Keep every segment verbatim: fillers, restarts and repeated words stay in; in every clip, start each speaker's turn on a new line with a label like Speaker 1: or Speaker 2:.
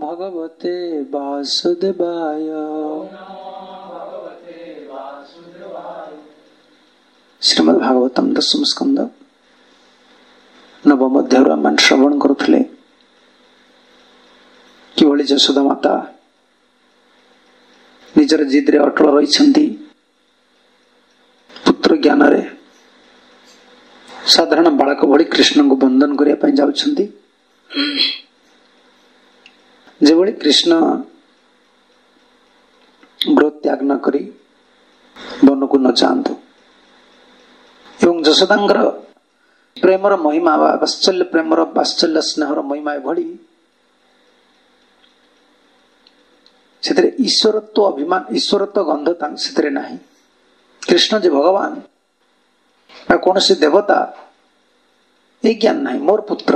Speaker 1: भगवते वासुदेवाय। श्रीमद् भागवतम दशम स्कंद नवम अध्याय आम श्रवण करुले किभଳି ଯଶୋଦା ମାତା ନିଜର ଜିଦରେ ଅଟଳ ରହିଛନ୍ତି। ପୁତ୍ର ଜ୍ଞାନରେ ସାଧାରଣ ବାଳକ ଭଳି କୃଷ୍ଣଙ୍କୁ ବନ୍ଦନ କରିବା ପାଇଁ ଯାଉଛନ୍ତି। ଯେଭଳି କୃଷ୍ଣ ଗୃହ ତ୍ୟାଗ ନ କରି ବନକୁ ନ ଯାଆନ୍ତୁ ଏବଂ ଯଶୋଦାଙ୍କର ପ୍ରେମର ମହିମା ବା ବାତ୍ସଲ୍ୟ ପ୍ରେମର ବାତ୍ସଲ୍ୟ ସ୍ନେହର ମହିମା ଏଭଳି ସେଥିରେ ଈଶ୍ୱରତ୍ୱ ଅଭିମାନ ଈଶ୍ୱରତ୍ୱ ଗନ୍ଧ ସେଥିରେ ନାହିଁ। କୃଷ୍ଣ ଯେ ଭଗବାନ ବା କୌଣସି ଦେବତା ଏଇ ଜ୍ଞାନ ନାହିଁ। ମୋର ପୁତ୍ର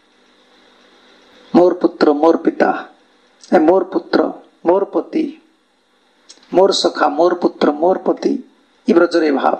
Speaker 1: ମୋର ପୁତ୍ର ମୋର ପିତା ମୋର ପୁତ୍ର ମୋର ପତି ମୋର ସଖା ମୋର ପୁତ୍ର ମୋର ପତି ଏ ବ୍ରଜରେ ଭାବ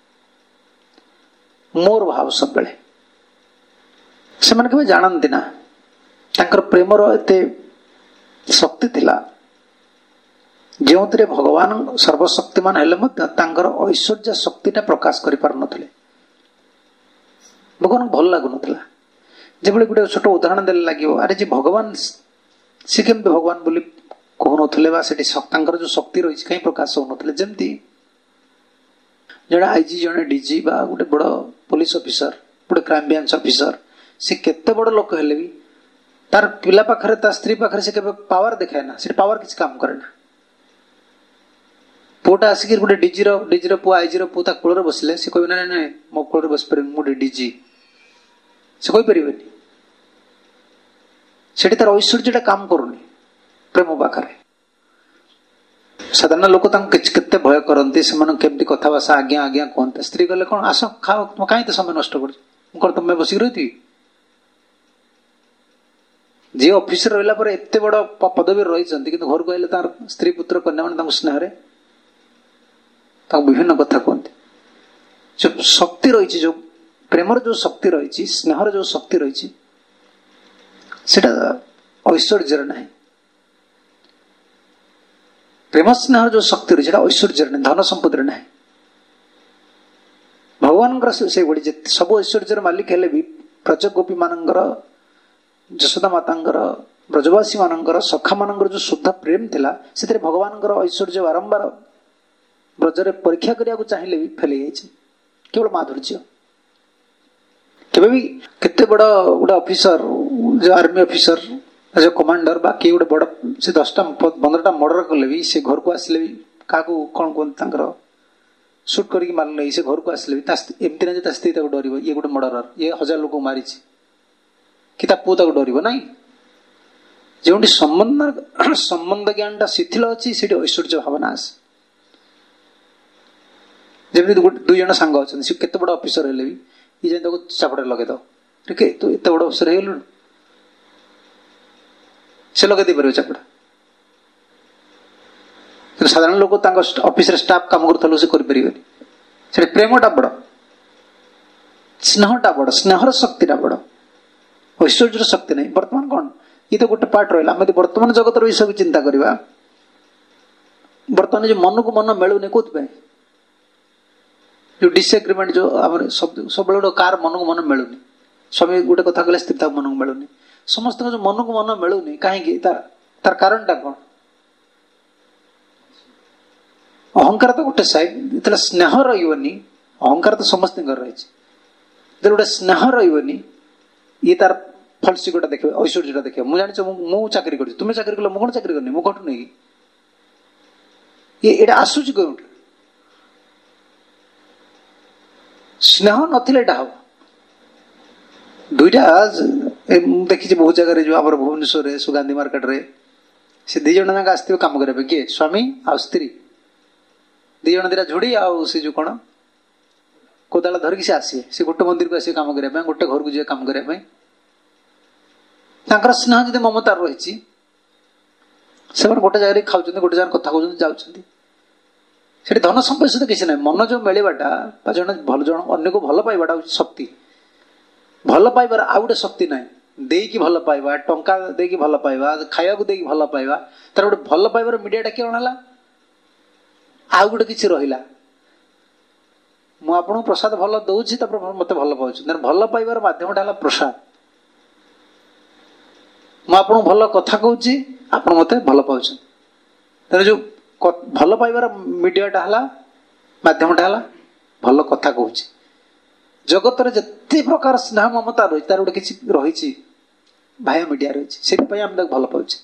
Speaker 1: ମୋର ଭାବ ସବୁବେଳେ ସେମାନେ କେବେ ଜାଣନ୍ତି ନା। ତାଙ୍କର ପ୍ରେମର ଏତେ ଶକ୍ତି ଥିଲା ଯେଉଁଥିରେ ଭଗବାନ ସର୍ବଶକ୍ତିମାନ ହେଲେ ମଧ୍ୟ ତାଙ୍କର ଐଶ୍ୱର୍ଯ୍ୟ ଶକ୍ତିଟା ପ୍ରକାଶ କରିପାରୁନଥିଲେ। ଭଗବାନଙ୍କୁ ଭଲ ଲାଗୁନଥିଲା। ଯେଭଳି ଗୋଟେ ଛୋଟ ଉଦାହରଣ ଦେଲେ ଲାଗିବ, ଆରେ ଯେ ଭଗବାନ ସେ କେମିତି ଭଗବାନ ବୋଲି କହୁନଥିଲେ ବା ସେଠି ତାଙ୍କର ଯୋଉ ଶକ୍ତି ରହିଛି କାହିଁ ପ୍ରକାଶ ହଉନଥିଲେ। ଯେମିତି ଜଣେ ଆଇଜି ଜଣେ ଡିଜି ବା ଗୋଟେ ବଡ ପୋଲିସ ଅଫିସର ଗୋଟେ କ୍ରାଇମ ବ୍ରାଞ୍ଚ ଅଫିସର ସେ କେତେ ବଡ ଲୋକ ହେଲେ ବି ତାର ପିଲା ପାଖରେ ତା ସ୍ତ୍ରୀ ପାଖରେ ସେ କେବେ ପାୱାର ଦେଖାଏ ନା। ସେଠି ପାୱାର କିଛି କାମ କରେ ନା। ପୁଅଟା ଆସିକି ଗୋଟେ ଡିଜିର ଡିଜିର ପୁଅ ଆଇଜିର ପୁଅ ତା କୋଳରେ ବସିଲେ ସେ କହିବେ ନା ନାଇଁ ମୋ କୋଳରେ ବସିପାରିବନି ମୁଁ ଗୋଟେ ଡିଜି ସେ କହିପାରିବେନି। ସେଠି ତାର ଐଶ୍ୱର୍ଯ୍ୟଟା କାମ କରୁନି ପ୍ରେମ ପାଖରେ। ସାଧାରଣ ଲୋକ ତାଙ୍କୁ କେତେ ଭୟ କରନ୍ତି, ସେମାନଙ୍କୁ କେମିତି କଥାଭାଷା ଆଜ୍ଞା ଆଜ୍ଞା କୁହନ୍ତି। ସ୍ତ୍ରୀ କହିଲେ କଣ ଆସ ଖାଅ କାହିଁ ତ ସମୟ ନଷ୍ଟ କରୁଛ ମୁଁ କଣ ତମେ ବସିକି ରହିଥିବି। ଯିଏ ଅଫିସରେ ରହିଲା ପରେ ଏତେ ବଡ ପଦବୀରେ ରହିଛନ୍ତି କିନ୍ତୁ ଘରକୁ ଆସିଲେ ତାର ସ୍ତ୍ରୀ ପୁତ୍ର କନ୍ୟାମାନେ ତାଙ୍କୁ ସ୍ନେହରେ ତାଙ୍କୁ ବିଭିନ୍ନ କଥା କୁହନ୍ତି। ଯୋଉ ଶକ୍ତି ରହିଛି ଯୋଉ ପ୍ରେମର ଯୋଉ ଶକ୍ତି ରହିଛି ସ୍ନେହର ଯୋଉ ଶକ୍ତି ରହିଛି ସେଟା ଐଶ୍ୱର୍ଯ୍ୟର ନାହିଁ। ପ୍ରେମ ସ୍ନେହର ଯୋଉ ଶକ୍ତି ରହିଛି ସେଟା ଐଶ୍ୱର୍ଯ୍ୟର ନାହିଁ, ଧନ ସମ୍ପତ୍ତିରେ ନାହିଁ। ଭଗବାନଙ୍କର ସେଇଭଳି ଯେତେ ସବୁ ଐଶ୍ୱର୍ଯ୍ୟର ମାଲିକ ହେଲେ ବି ବ୍ରଜଗୋପୀ ମାନଙ୍କର ଯଶୋଦା ମାତାଙ୍କର ବ୍ରଜବାସୀ ମାନଙ୍କର ସଖା ମାନଙ୍କର ଯୋଉ ଶୁଦ୍ଧ ପ୍ରେମ ଥିଲା ସେଥିରେ ଭଗବାନଙ୍କର ଐଶ୍ୱର୍ଯ୍ୟ ବାରମ୍ବାର ବ୍ରଜରେ ପରୀକ୍ଷା କରିବାକୁ ଚାହିଁଲେ ବି ଫେଲି ଯାଇଛି। କେବଳ ମାଧୁର୍ଯ୍ୟ। କେବେ ବି କେତେ ବଡ ଗୋଟେ ଅଫିସର ଯୋଉ ଆର୍ମି ଅଫିସର ଯୋଉ କମାଣ୍ଡର ବା କିଏ ଗୋଟେ ବଡ ସେ ଦଶଟା ପନ୍ଦରଟା ମର୍ଡର କଲେ ବି ସେ ଘରକୁ ଆସିଲେ ବି କାହାକୁ କଣ କୁହନ୍ତି ତାଙ୍କର ସୁଟ କରିକି ମାରିଲେ ସେ ଘରକୁ ଆସିଲେ ବି ଏମିତି ନାହିଁ ଯେ ତା ସ୍ତ୍ରୀ ତାକୁ ଡରିବ ଇଏ ଗୋଟେ ମର୍ଡରର ଇଏ ହଜାର ଲୋକଙ୍କୁ ମାରିଛି କି ତା ପୁଅ ତାକୁ ଡରିବ ନାହିଁ। ଯେଉଁଠି ସମ୍ବନ୍ଧ ସମ୍ବନ୍ଧ ଜ୍ଞାନଟା ଶିଥିଳ ଅଛି ସେଠି ଐଶ୍ୱର୍ଯ୍ୟ ଭାବନା ଆସେ। ଯେମିତି ଦୁଇ ଜଣ ସାଙ୍ଗ ଅଛନ୍ତି ସେ କେତେ ବଡ ଅଫିସର ହେଲେ ବି ଇଏ ଯାଇ ତାକୁ ଚାପଡ଼ାରେ ଲଗେଇଦବ ଟିକେ ତୁ ଏତେ ବଡ ଅଫିସର ହେଇଗଲୁଣି ସେ ଲଗେଇ ଦେଇପାରିବ ଚାପଡ଼ା। କିନ୍ତୁ ସାଧାରଣ ଲୋକ ତାଙ୍କ ଅଫିସରେ ଷ୍ଟାଫ କାମ କରୁଥିଲୁ ସେ କରିପାରିବେନି। ସେଠି ପ୍ରେମଟା ବଡ ସ୍ନେହଟା ବଡ ସ୍ନେହର ଶକ୍ତିଟା ବଡ ଐଶ୍ୱର୍ଯ୍ୟର ଶକ୍ତି ନାହିଁ। ବର୍ତ୍ତମାନ କଣ ଇଏ ତ ଗୋଟେ ପାର୍ଟ ରହିଲା। ଆମେ ଯଦି ବର୍ତ୍ତମାନ ଜଗତର ବିଷୟକୁ ଚିନ୍ତା କରିବା ବର୍ତ୍ତମାନ ଯୋଉ ମନକୁ ମନ ମିଳୁନି କୋଉଥିପାଇଁ ଯୋଉ ଡିସଏଗ୍ରିମେଣ୍ଟ ଯୋଉ ଆମର ସବୁବେଳେ ଗୋଟେ କାର ମନକୁ ମନ ମିଳୁନି। ସ୍ୱାମୀ ଗୋଟେ କଥା କହିଲେ ସ୍ତ୍ରୀ ତାକୁ ମନକୁ ମିଳୁନି। ସମସ୍ତଙ୍କ ଯୋଉ ମନକୁ ମନ ମିଳୁନି କାହିଁକି ତାର ତାର କାରଣଟା କଣ? ଅହଙ୍କାର ତ ଗୋଟେ ସାଇଡ ଯେତେବେଳେ ସ୍ନେହ ରହିବନି ଅହଙ୍କାର ତ ସମସ୍ତଙ୍କର ରହିଛି ଯେତେବେଳେ ଗୋଟେ ସ୍ନେହ ରହିବନି ଇଏ ତାର ଫଲସିକଟା ଦେଖିବ ଐଶ୍ୱର୍ଯ୍ୟଟା ଦେଖିବ। ମୁଁ ଜାଣିଛ ମୁଁ ଚାକିରି କରୁଛି ତୁମେ ଚାକିରି କଲ ମୁଁ କଣ ଚାକିରି କରିନି ମୁଁ ଘଟୁନି କି ଏଇଟା ଆସୁଛି କୋଉଠି? ସ୍ନେହ ନଥିଲେ ଏଇଟା ହବ। ଦୁଇଟା ମୁଁ ଦେଖିଛି ବହୁତ ଜାଗାରେ ଯୋଉ ଆମର ଭୁବନେଶ୍ୱରରେ ସୁଗାନ୍ଧୀ ମାର୍କେଟରେ ସେ ଦି ଜଣ ଯାକ ଆସିଥିବେ କାମ କରିବା ପାଇଁ। କିଏ? ସ୍ୱାମୀ ଆଉ ସ୍ତ୍ରୀ ଦି ଜଣ ଦିଟା ଝୁଡି ଆଉ ସେ ଯୋଉ କଣ କୋଦାଳ ଧରିକି ସେ ଆସିବେ। ସେ ଗୋଟେ ମନ୍ଦିରକୁ ଆସିବେ କାମ କରିବା ପାଇଁ ଗୋଟେ ଘରକୁ ଯିବେ କାମ କରିବା ପାଇଁ। ତାଙ୍କର ସ୍ନେହ ଯଦି ମମତାର ରହିଛି ସେମାନେ ଗୋଟେ ଜାଗାରେ ଖାଉଛନ୍ତି ଗୋଟେ ଜାଗାରେ କଥା କହୁଛନ୍ତି ଯାଉଛନ୍ତି। ସେଠି ଧନ ସମ୍ପତ୍ତି ସହିତ କିଛି ନାହିଁ। ମନ ଯୋଉ ମିଳିବାଟା ବା ଜଣେ ଭଲ ଜଣ ଅନ୍ୟକୁ ଭଲ ପାଇବାଟା ହଉଛି ଶକ୍ତି। ଭଲ ପାଇବାର ଆଉ ଗୋଟେ ଶକ୍ତି ନାହିଁ। ଦେଇକି ଭଲ ପାଇବା, ଟଙ୍କା ଦେଇକି ଭଲ ପାଇବା, ଖାଇବାକୁ ଦେଇକି ଭଲ ପାଇବା, ତାର ଗୋଟେ ଭଲ ପାଇବାର ମିଡିଆଟା କଣ ହେଲା? ଆଉ ଗୋଟେ କିଛି ରହିଲା, ମୁଁ ଆପଣଙ୍କୁ ପ୍ରସାଦ ଭଲ ଦଉଛି, ତାପରେ ମତେ ଭଲ ପାଉଛି। ଭଲ ପାଇବାର ମାଧ୍ୟମଟା ହେଲା ପ୍ରସାଦ। ମୁଁ ଆପଣଙ୍କୁ ଭଲ କଥା କହୁଛି, ଆପଣ ମତେ ଭଲ ପାଉଛନ୍ତି। ତେଣୁ ଯୋଉ ଭଲ ପାଇବାର ମିଡିଆଟା ହେଲା, ମାଧ୍ୟମଟା ହେଲା ଭଲ କଥା କହୁଛି। ଜଗତରେ ଯେତେ ପ୍ରକାର ସ୍ନେହ ମମତା ରହିଛି, ତାର ଗୋଟେ କିଛି ରହିଛି ଭାୟା ମିଡିଆ ରହିଛି, ସେଥିପାଇଁ ଆମେ ତାକୁ ଭଲ ପାଉଛେ।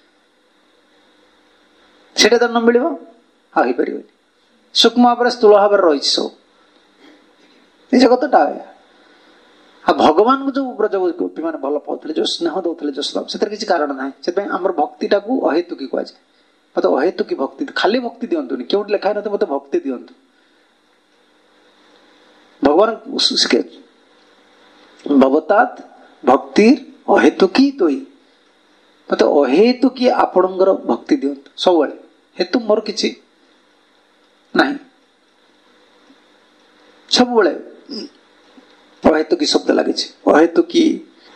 Speaker 1: ସେଇଟା ତ ନ ମିଳିବ ଆଉ ହେଇପାରିବନି। ସୂକ୍ଷ୍ମ ଭାବରେ ସ୍ଥୂଳ ଭାବରେ ରହିଛି ସବୁ ଏ ଜଗତଟା। ଆଉ ଭଗବାନଙ୍କୁ ଯୋଉ ବ୍ରଜ ଗୋପୀ ମାନେ ଭଲ ପାଉଥିଲେ, ଯୋଉ ସ୍ନେହ ଦଉଥିଲେ ଯଶୋଦା, ସେଥିରେ କିଛି କାରଣ ନାହିଁ। ସେଥିପାଇଁ ଆମର ଭକ୍ତିଟାକୁ ଅହେତୁକି କୁହାଯାଏ। ମତେ ଅହେତୁକି ଭକ୍ତି, ଖାଲି ଭକ୍ତି ଦିଅନ୍ତୁନି, କେଉଁଠି ଲେଖା ହେଇନଥିବ ମତେ ଭକ୍ତି ଦିଅନ୍ତୁ। ଭଗବାନ ଭବତାତ୍ ଭକ୍ତି ଅହେତୁକି ତୋଇ, ମତେ ଅହେତୁକି ଆପଣଙ୍କର ଭକ୍ତି ଦିଅନ୍ତୁ ସବୁବେଳେ। ହେତୁ ମୋର କିଛି ନାହିଁ, ସବୁବେଳେ ଅହେତୁକି ଶବ୍ଦ ଲାଗିଛି। ଅହେତୁକି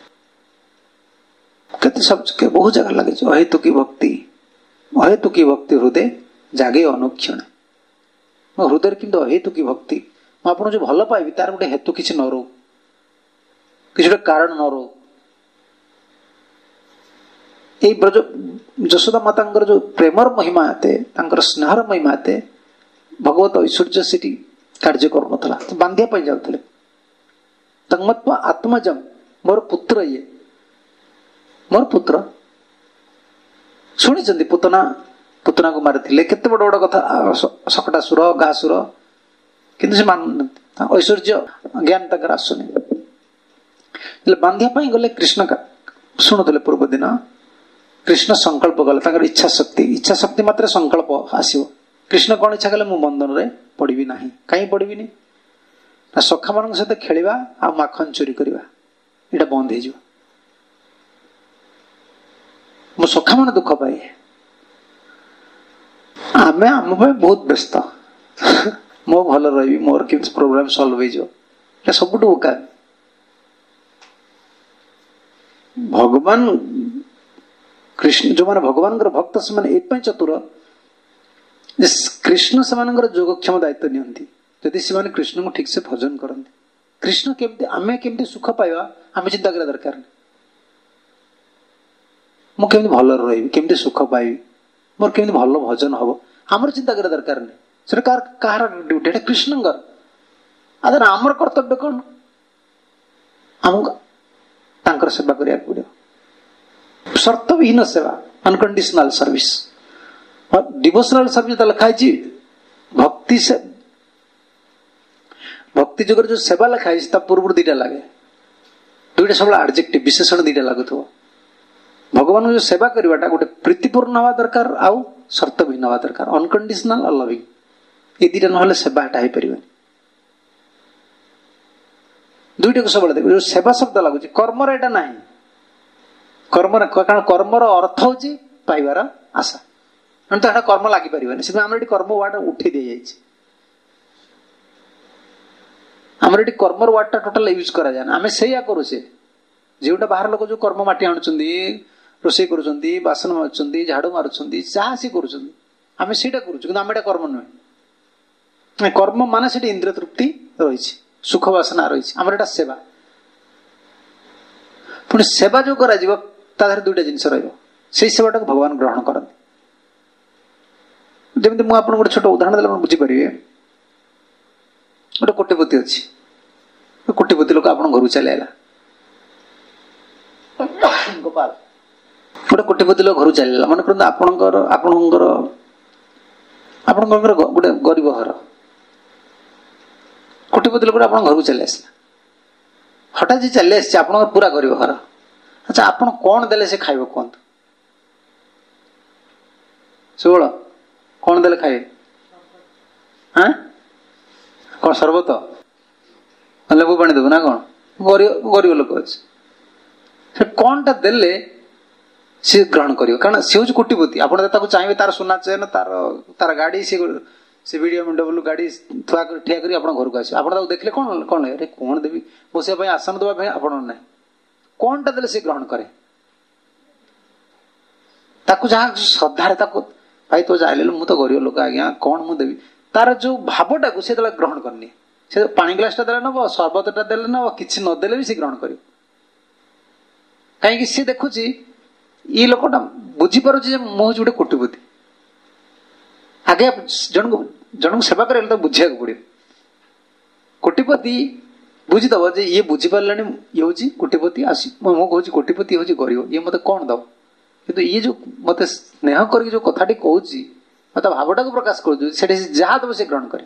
Speaker 1: କେତେ ଶବ୍ଦ ବହୁ ଜାଗାରେ ଲାଗିଛି। ଅହେତୁକି ଭକ୍ତି, ଅହେତୁକି ଭକ୍ତି ହୃଦୟ ଜାଗେ ଅନୁକ୍ଷଣ। ମୋ ହୃଦୟରେ କିନ୍ତୁ ଅହେତୁକି ଭକ୍ତି, ମୁଁ ଆପଣଙ୍କୁ ଯୋଉ ଭଲ ପାଇବି ତାର ଗୋଟେ ହେତୁ କିଛି ନ ରହୁ, କିଛି ଗୋଟେ କାରଣ ନ ରହୁ। ଏଇ ବ୍ରଜ ଯଶୋଦା ମାତାଙ୍କର ଯୋଉ ପ୍ରେମର ମହିମା ଏତେ, ତାଙ୍କର ସ୍ନେହର ମହିମା ଏତେ, ଭଗବତ ଐଶ୍ୱର୍ଯ୍ୟ ସେଠି କାର୍ଯ୍ୟ କରୁନଥିଲା, ବାନ୍ଧିବା ପାଇଁ ଯାଉଥିଲେ। ତନ୍ମତ୍ୱ ଆତ୍ମଜମ୍, ମୋର ପୁତ୍ର ଇଏ, ମୋର ପୁତ୍ର। ଶୁଣିଛନ୍ତି ପୁତନା ପୁତନାକୁ ମାରିଥିଲେ, କେତେ ବଡ ବଡ କଥା, ଶକଟାସୁର, ଗାସୁର, କିନ୍ତୁ ସେ ମାନୁନାହାନ୍ତି। ଐଶ୍ୱର୍ଯ୍ୟ ଜ୍ଞାନ ତାଙ୍କର ଆସୁନି। ହେଲେ ବାନ୍ଧିବା ପାଇଁ ଗଲେ କୃଷ୍ଣ ଶୁଣୁଥିଲେ ପୂର୍ବ ଦିନ, କୃଷ୍ଣ ସଂକଳ୍ପ କଲେ, ତାଙ୍କର ଇଚ୍ଛା ଶକ୍ତି, ଇଚ୍ଛା ଶକ୍ତି ମାତ୍ରେ ସଂକଳ୍ପ ଆସିବ। କୃଷ୍ଣ କଣ ଇଚ୍ଛା କଲେ? ମୁଁ ବନ୍ଧନରେ ପଡିବି ନାହିଁ। କାହିଁ ପଡିବିନି? ନା ସଖା ମାନଙ୍କ ସହିତ ଖେଳିବା ଆଉ ମାଖନ ଚୋରି କରିବା, ଏଇଟା ବନ୍ଦ ହେଇଯିବ। ମୋ ସଖା ମାନେ ଦୁଃଖ ପାଏ, ଆମେ ଆମ ପାଇଁ ବହୁତ ବ୍ୟସ୍ତ। ମୁଁ ଭଲ ରହିବି, ମୋର କେମିତି ପ୍ରୋବ୍ଲେମ ସଲ୍ଭ ହେଇଯିବ, এটা ସବୁଠୁ ବୋକା। ଭଗବାନ କୃଷ୍ଣ ଯୋଉମାନେ ଭଗବାନଙ୍କର ଭକ୍ତ, ସେମାନେ ଏଇଥିପାଇଁ ଚତୁର ଯେ କୃଷ୍ଣ ସେମାନଙ୍କର ଯୋଗକ୍ଷମ ଦାୟିତ୍ୱ ନିଅନ୍ତି। ଯଦି ସେମାନେ କୃଷ୍ଣଙ୍କୁ ଠିକ ସେ ଭଜନ କରନ୍ତି, କୃଷ୍ଣ କେମିତି, ଆମେ କେମିତି ସୁଖ ପାଇବା ଆମେ ଚିନ୍ତା କରିବା ଦରକାର ନାହିଁ। ମୁଁ କେମିତି ଭଲରେ ରହିବି, କେମିତି ସୁଖ ପାଇବି, ମୋର କେମିତି ଭଲ ଭଜନ ହବ, ଆମର ଚିନ୍ତା କରିବା ଦରକାର ନାହିଁ। ସେଟା କାହାର କାହାର ଡ୍ୟୁଟି? ଏଟା କୃଷ୍ଣଙ୍କର। ଆରେ ଆମର କର୍ତ୍ତବ୍ୟ କଣ? ଆମକୁ ତାଙ୍କର ସେବା କରିବାକୁ ପଡିବ। ସର୍ତ୍ତବିହୀନ ସେବା, ଅନକଣ୍ଡିସନାଲ ସର୍ଭିସ। ଡିଭୋସନାଲ ସର୍ଭିସ ଲେଖା ହେଇଛି, ଭକ୍ତି ସେ ଭକ୍ତି ଯୁଗରେ ଯୋଉ ସେବା ଲେଖା ହେଇଛି ତା ପୂର୍ବରୁ ଦିଟା ଲାଗେ, ଦୁଇଟା ସବୁବେଳେ ଆଡଜେକ୍ଟିଭ, ବିଶେଷଣ ଦିଟା ଲାଗୁଥିବ। ଭଗବାନଙ୍କୁ ଯୋଉ ସେବା କରିବାଟା ଗୋଟେ ପ୍ରୀତିପୂର୍ଣ୍ଣ ହବା ଦରକାର, ଆଉ ସର୍ତ୍ତବିହୀନ ହବା ଦରକାର, ଅନକଣ୍ଡିସନାଲ ଆଉ ଲଭିଂ। এই ଦିଟା ନହେଲେ ସେବା ଏଟା ହେଇପାରିବନି। ଦୁଇଟାକୁ ସବୁବେଳେ ଦେଖ, ଯୋଉ ସେବା ଶବ୍ଦ ଲାଗୁଛି କର୍ମର ଏଟା ନାହିଁ। କର୍ମର, କାରଣ କର୍ମର ଅର୍ଥ ହଉଛି ପାଇବାର ଆଶା, ତ ଏଟା କର୍ମ ଲାଗିପାରିବନି। ସେଥିପାଇଁ ଆମର ଏଠି କର୍ମ ୱାର୍ଡ ଉଠେଇ ଦିଆଯାଇଛି। ଆମର ଏଠି କର୍ମର ୱାର୍ଡ ଟା ଟୋଟାଲ ୟୁଜ କରାଯାଏ ନା। ଆମେ ସେଇଆ କରୁଛେ, ଯେଉଁଟା ବାହାର ଲୋକ ଯୋଉ କର୍ମ ମାଟି ଆଣୁଛନ୍ତି, ରୋଷେଇ କରୁଛନ୍ତି, ବାସନ ମାରୁଛନ୍ତି, ଝାଡୁ ମାରୁଛନ୍ତି, ଯାହା ସିଏ କରୁଛନ୍ତି, ଆମେ ସେଇଟା କରୁଛୁ, କିନ୍ତୁ ଆମେ ଏଟା କର୍ମ ନୁହେଁ। କର୍ମ ମାନେ ସେଠି ଇନ୍ଦ୍ରିୟ ତୃପ୍ତି ରହିଛି, ସୁଖ ବାସନା ରହିଛି, ଆମର ଏଟା ସେବା। ପୁଣି ସେବା ଯୋଉ କରାଯିବ ତା ଦେହରେ ଦୁଇଟା ଜିନିଷ ରହିବ, ସେଇ ସେବାଟାକୁ ଭଗବାନ ଗ୍ରହଣ କରନ୍ତି। ଯେମିତି ମୁଁ ଆପଣଙ୍କୁ ଗୋଟେ ଛୋଟ ଉଦାହରଣ ଦେଲେ ଆପଣ ବୁଝିପାରିବେ। ଗୋଟେ କୋଟିପତି ଅଛି, କୋଟିପତି ଲୋକ ଆପଣଙ୍କ ଘରକୁ ଚାଲି ଆଇଲା। ଗୋପାଳ ଗୋଟେ କୋଟିପତି ଲୋକ ଘରକୁ ଚାଲିଲା, ମନେ କରନ୍ତୁ ଆପଣଙ୍କର ଆପଣଙ୍କର ଆପଣଙ୍କର ଗୋଟେ ଗରିବ ଘର, କୋଟିପତି ଲୋକଟା ଆପଣଙ୍କ ଘରକୁ ଚାଲି ଆସିଲା। ହଠାତ୍ ଯେ ଚାଲି ଆସିছে ଆପଣଙ୍କର ପୁରା ଗରିବ ଘର। ଆଚ୍ଛା, ଆପଣ କଣ ଦେଲେ ସେ ଖାଇବ କୁହନ୍ତୁ? ସୁବଳ କଣ ଦେଲେ ଖାଇବେ? ଆଁ କଣ ସର୍ବତ, ଲେମ୍ବୁ ପାଣି ଦେବୁ ନା କଣ? ଗରିବ ଗରିବ ଲୋକ ଅଛି, ସେ କଣଟା ଦେଲେ ସିଏ ଗ୍ରହଣ କରିବ? କାରଣ ସିଏ ହଉଛି କୋଟିପତି। ଆପଣ ତାକୁ ଚାହିଁବେ ତାର ସୁନା ଚେନ, ତାର ତାର ଗାଡି, ସେ ସେ ବିଡିଓ ଗାଡି ଥୁଆ କରି ଠିଆ କରି ଆପଣଙ୍କ ଘରକୁ ଆସିବେ। ଆପଣ ତାକୁ ଦେଖିଲେ କଣ କଣ ଲାଗେ? କଣ ଦେବି? ବସିବା ପାଇଁ ଆସନ ଦେବା ପାଇଁ ଆପଣ ନାହିଁ, कौनटा देले से ग्रहण करे ताकू जहाँ श्रद्धा ताकू भाई तो जाइले मु तो गरीब लोक आज्ञा कौन मु देवी तार जो भावटा को से ग्रहण करनी से पानी ग्लासटा देले नब शरबतटा देले नब किसी नदेले भी से ग्रहण कर कहीं सी देखुची ये लोकटा बुझीपार मु हूँ गोटे कोटिपति आगे जन को जन को सेवा करे तो बुझा पड़े कोटिपति बुझीदब जे ये बुझीपारा ये हूँ कोटिपति आसी मु कहूँ कोटिपति हूँ गरीब ये मत कौन दब कि ये जो मत स्नेह करके जो कथाटी कहूँ मत भावटा को प्रकाश कर जहाँ दब से ग्रहण करे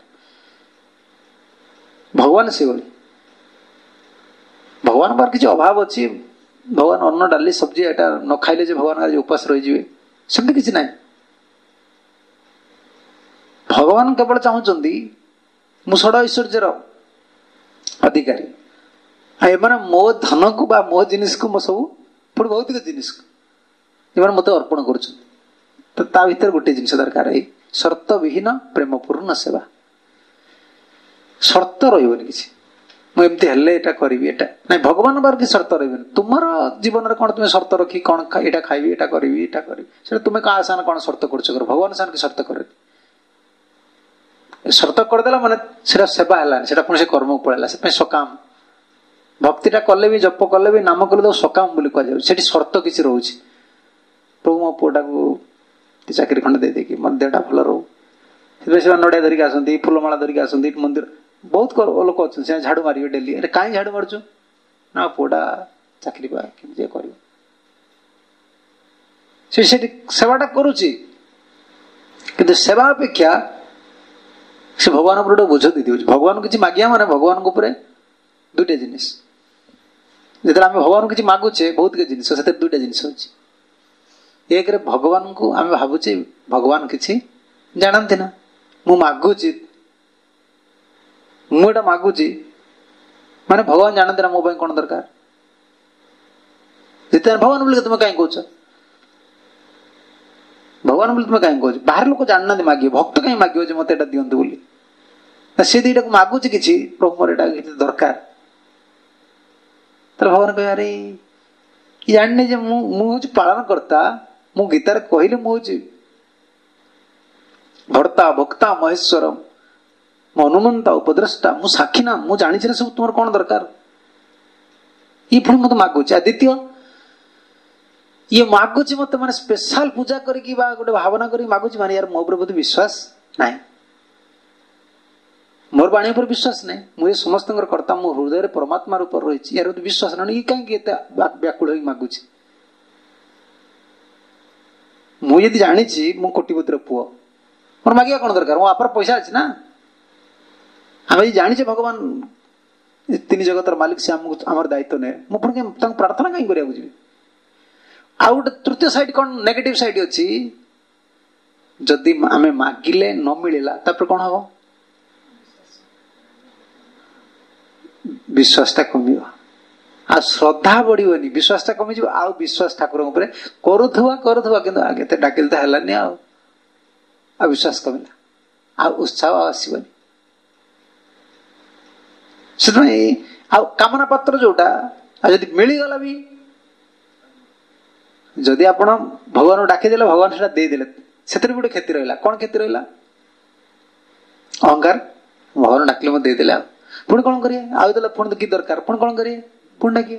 Speaker 1: भगवान से बोली भगवान पर किसी अभाव अच्छी भगवान अन्न डाली सब्जी एटा न खाइले जे भगवान आज उपास रही सेमती किसी ना भगवान केवल चाहूँगी मुसड़ ऐश्वर्यर अधिकारी एम मो धन को बा मो जिनिस को मो सब पुणी भौतिक जिनिस को मत अर्पण कर भीतर गोटे जिन दरकार है शर्त विहीन प्रेमपूर्ण सेवा शर्त रही किसी मुझे हेल्ले एटा करी एटा ना भगवान बार कि शर्त रही तुम जीवन में कौन तुम शर्त रखी कौन एटा खाइबी एटा करी एटा करी तुम्हें क्या आसान कौन शर्त कर भगवान सान की शर्त कर शर्त करदेला माने सेटा सेवा है सेटा पुणी से कर्म को पड़ेगा से सकाम भक्तिटा कले भी जप कले भी नाम कले तो सकाम बोली कह जाए शर्त किसी रोचे प्रभु मो पुआटा को चाकरी खंडे दे देकी मन देहटा भल रो से नड़िया धरिक आसती फुलमाला धरिक आसती मंदिर बहुत लोक अच्छे झाड़ू मारे डेली अरे कहीं झाड़ू मार्चु ना पुआटा चाकरी पा कि कर सेवाटा करुच्ची कि सेवा अपेक्षा से भगवान ऊपर बोझ दे दिवि भगवान किसी मागिया माने भगवान ऊपर दुईटा जिनिस जो आम भगवान किसी मागुचे बहुत के जिनिस से दुईटा जिनिस अच्छी एक रे भगवान को आम भावुचे भगवान किसी जानती ना मु मागुची मुझे मागुची माने भगवान जानते ना मो कौन दरकार जितने भगवान बोले तुम कहीं कौच भगवान बोले तुम कहीं कौच बाहर लोग जानना मागे भक्त कहीं मागे मत एटा दिंतु बोली सी दुईटा को मागुची किसी प्रभु मोर एटा दरकार तो भगवान कह अरे जानी जे मुझे पालन करता मु गीतार कहले मुझे भर्ता भक्ता महेश्वर मो हनुमंता उपद्रष्टा मु साक्षी ना मु जानी सब तुम कौन दरकार ये पुणी मत मागुचे द्वितीय ये मागुची मत मैंने स्पेशल पूजा करके गोटे भावना कर मागुची माने यार मो प्रति विश्वास ना मोर बाणी पर विश्वास ना मुझे समस्त कर्ता मो हृदय परमात्मा रूप रही यार विश्वास ना ये कहीं व्याकुल हो मागुची मुझे जानी मु कोटिपतिर पुओ मोर मागिया कौन दरकार मो बापर पैसा अच्छी ना आम जानी भगवान तीन जगतर मालिक से आम दायित्व ने मुझे प्रार्थना कहीं कराया जी आउ गोटे तृतीय साइड कौन नेगेटिव साइड अच्छी जदि आम मागिले न मिलला तापर कौन हम विश्वासटा कम आ श्रद्धा बढ़ोनी विश्वासटा कमी आ विश्वास ठाकुर करुवा करुवा कि आगे तो डाकिल तो है आ विश्वास कमिला आ उत्साह आसबनी से कामना पात्र जोटा जदि मिलगला भी जदि आप भगवान डाकिदेले भगवान से देदेले से गोटे क्षति रहा कौन क्षति रहा अहंकार भगवान डाकिले मत देदेले पुणी कौन करें आउदे पुणी कि दरकार पुणी कौन करें पुणी डाकिए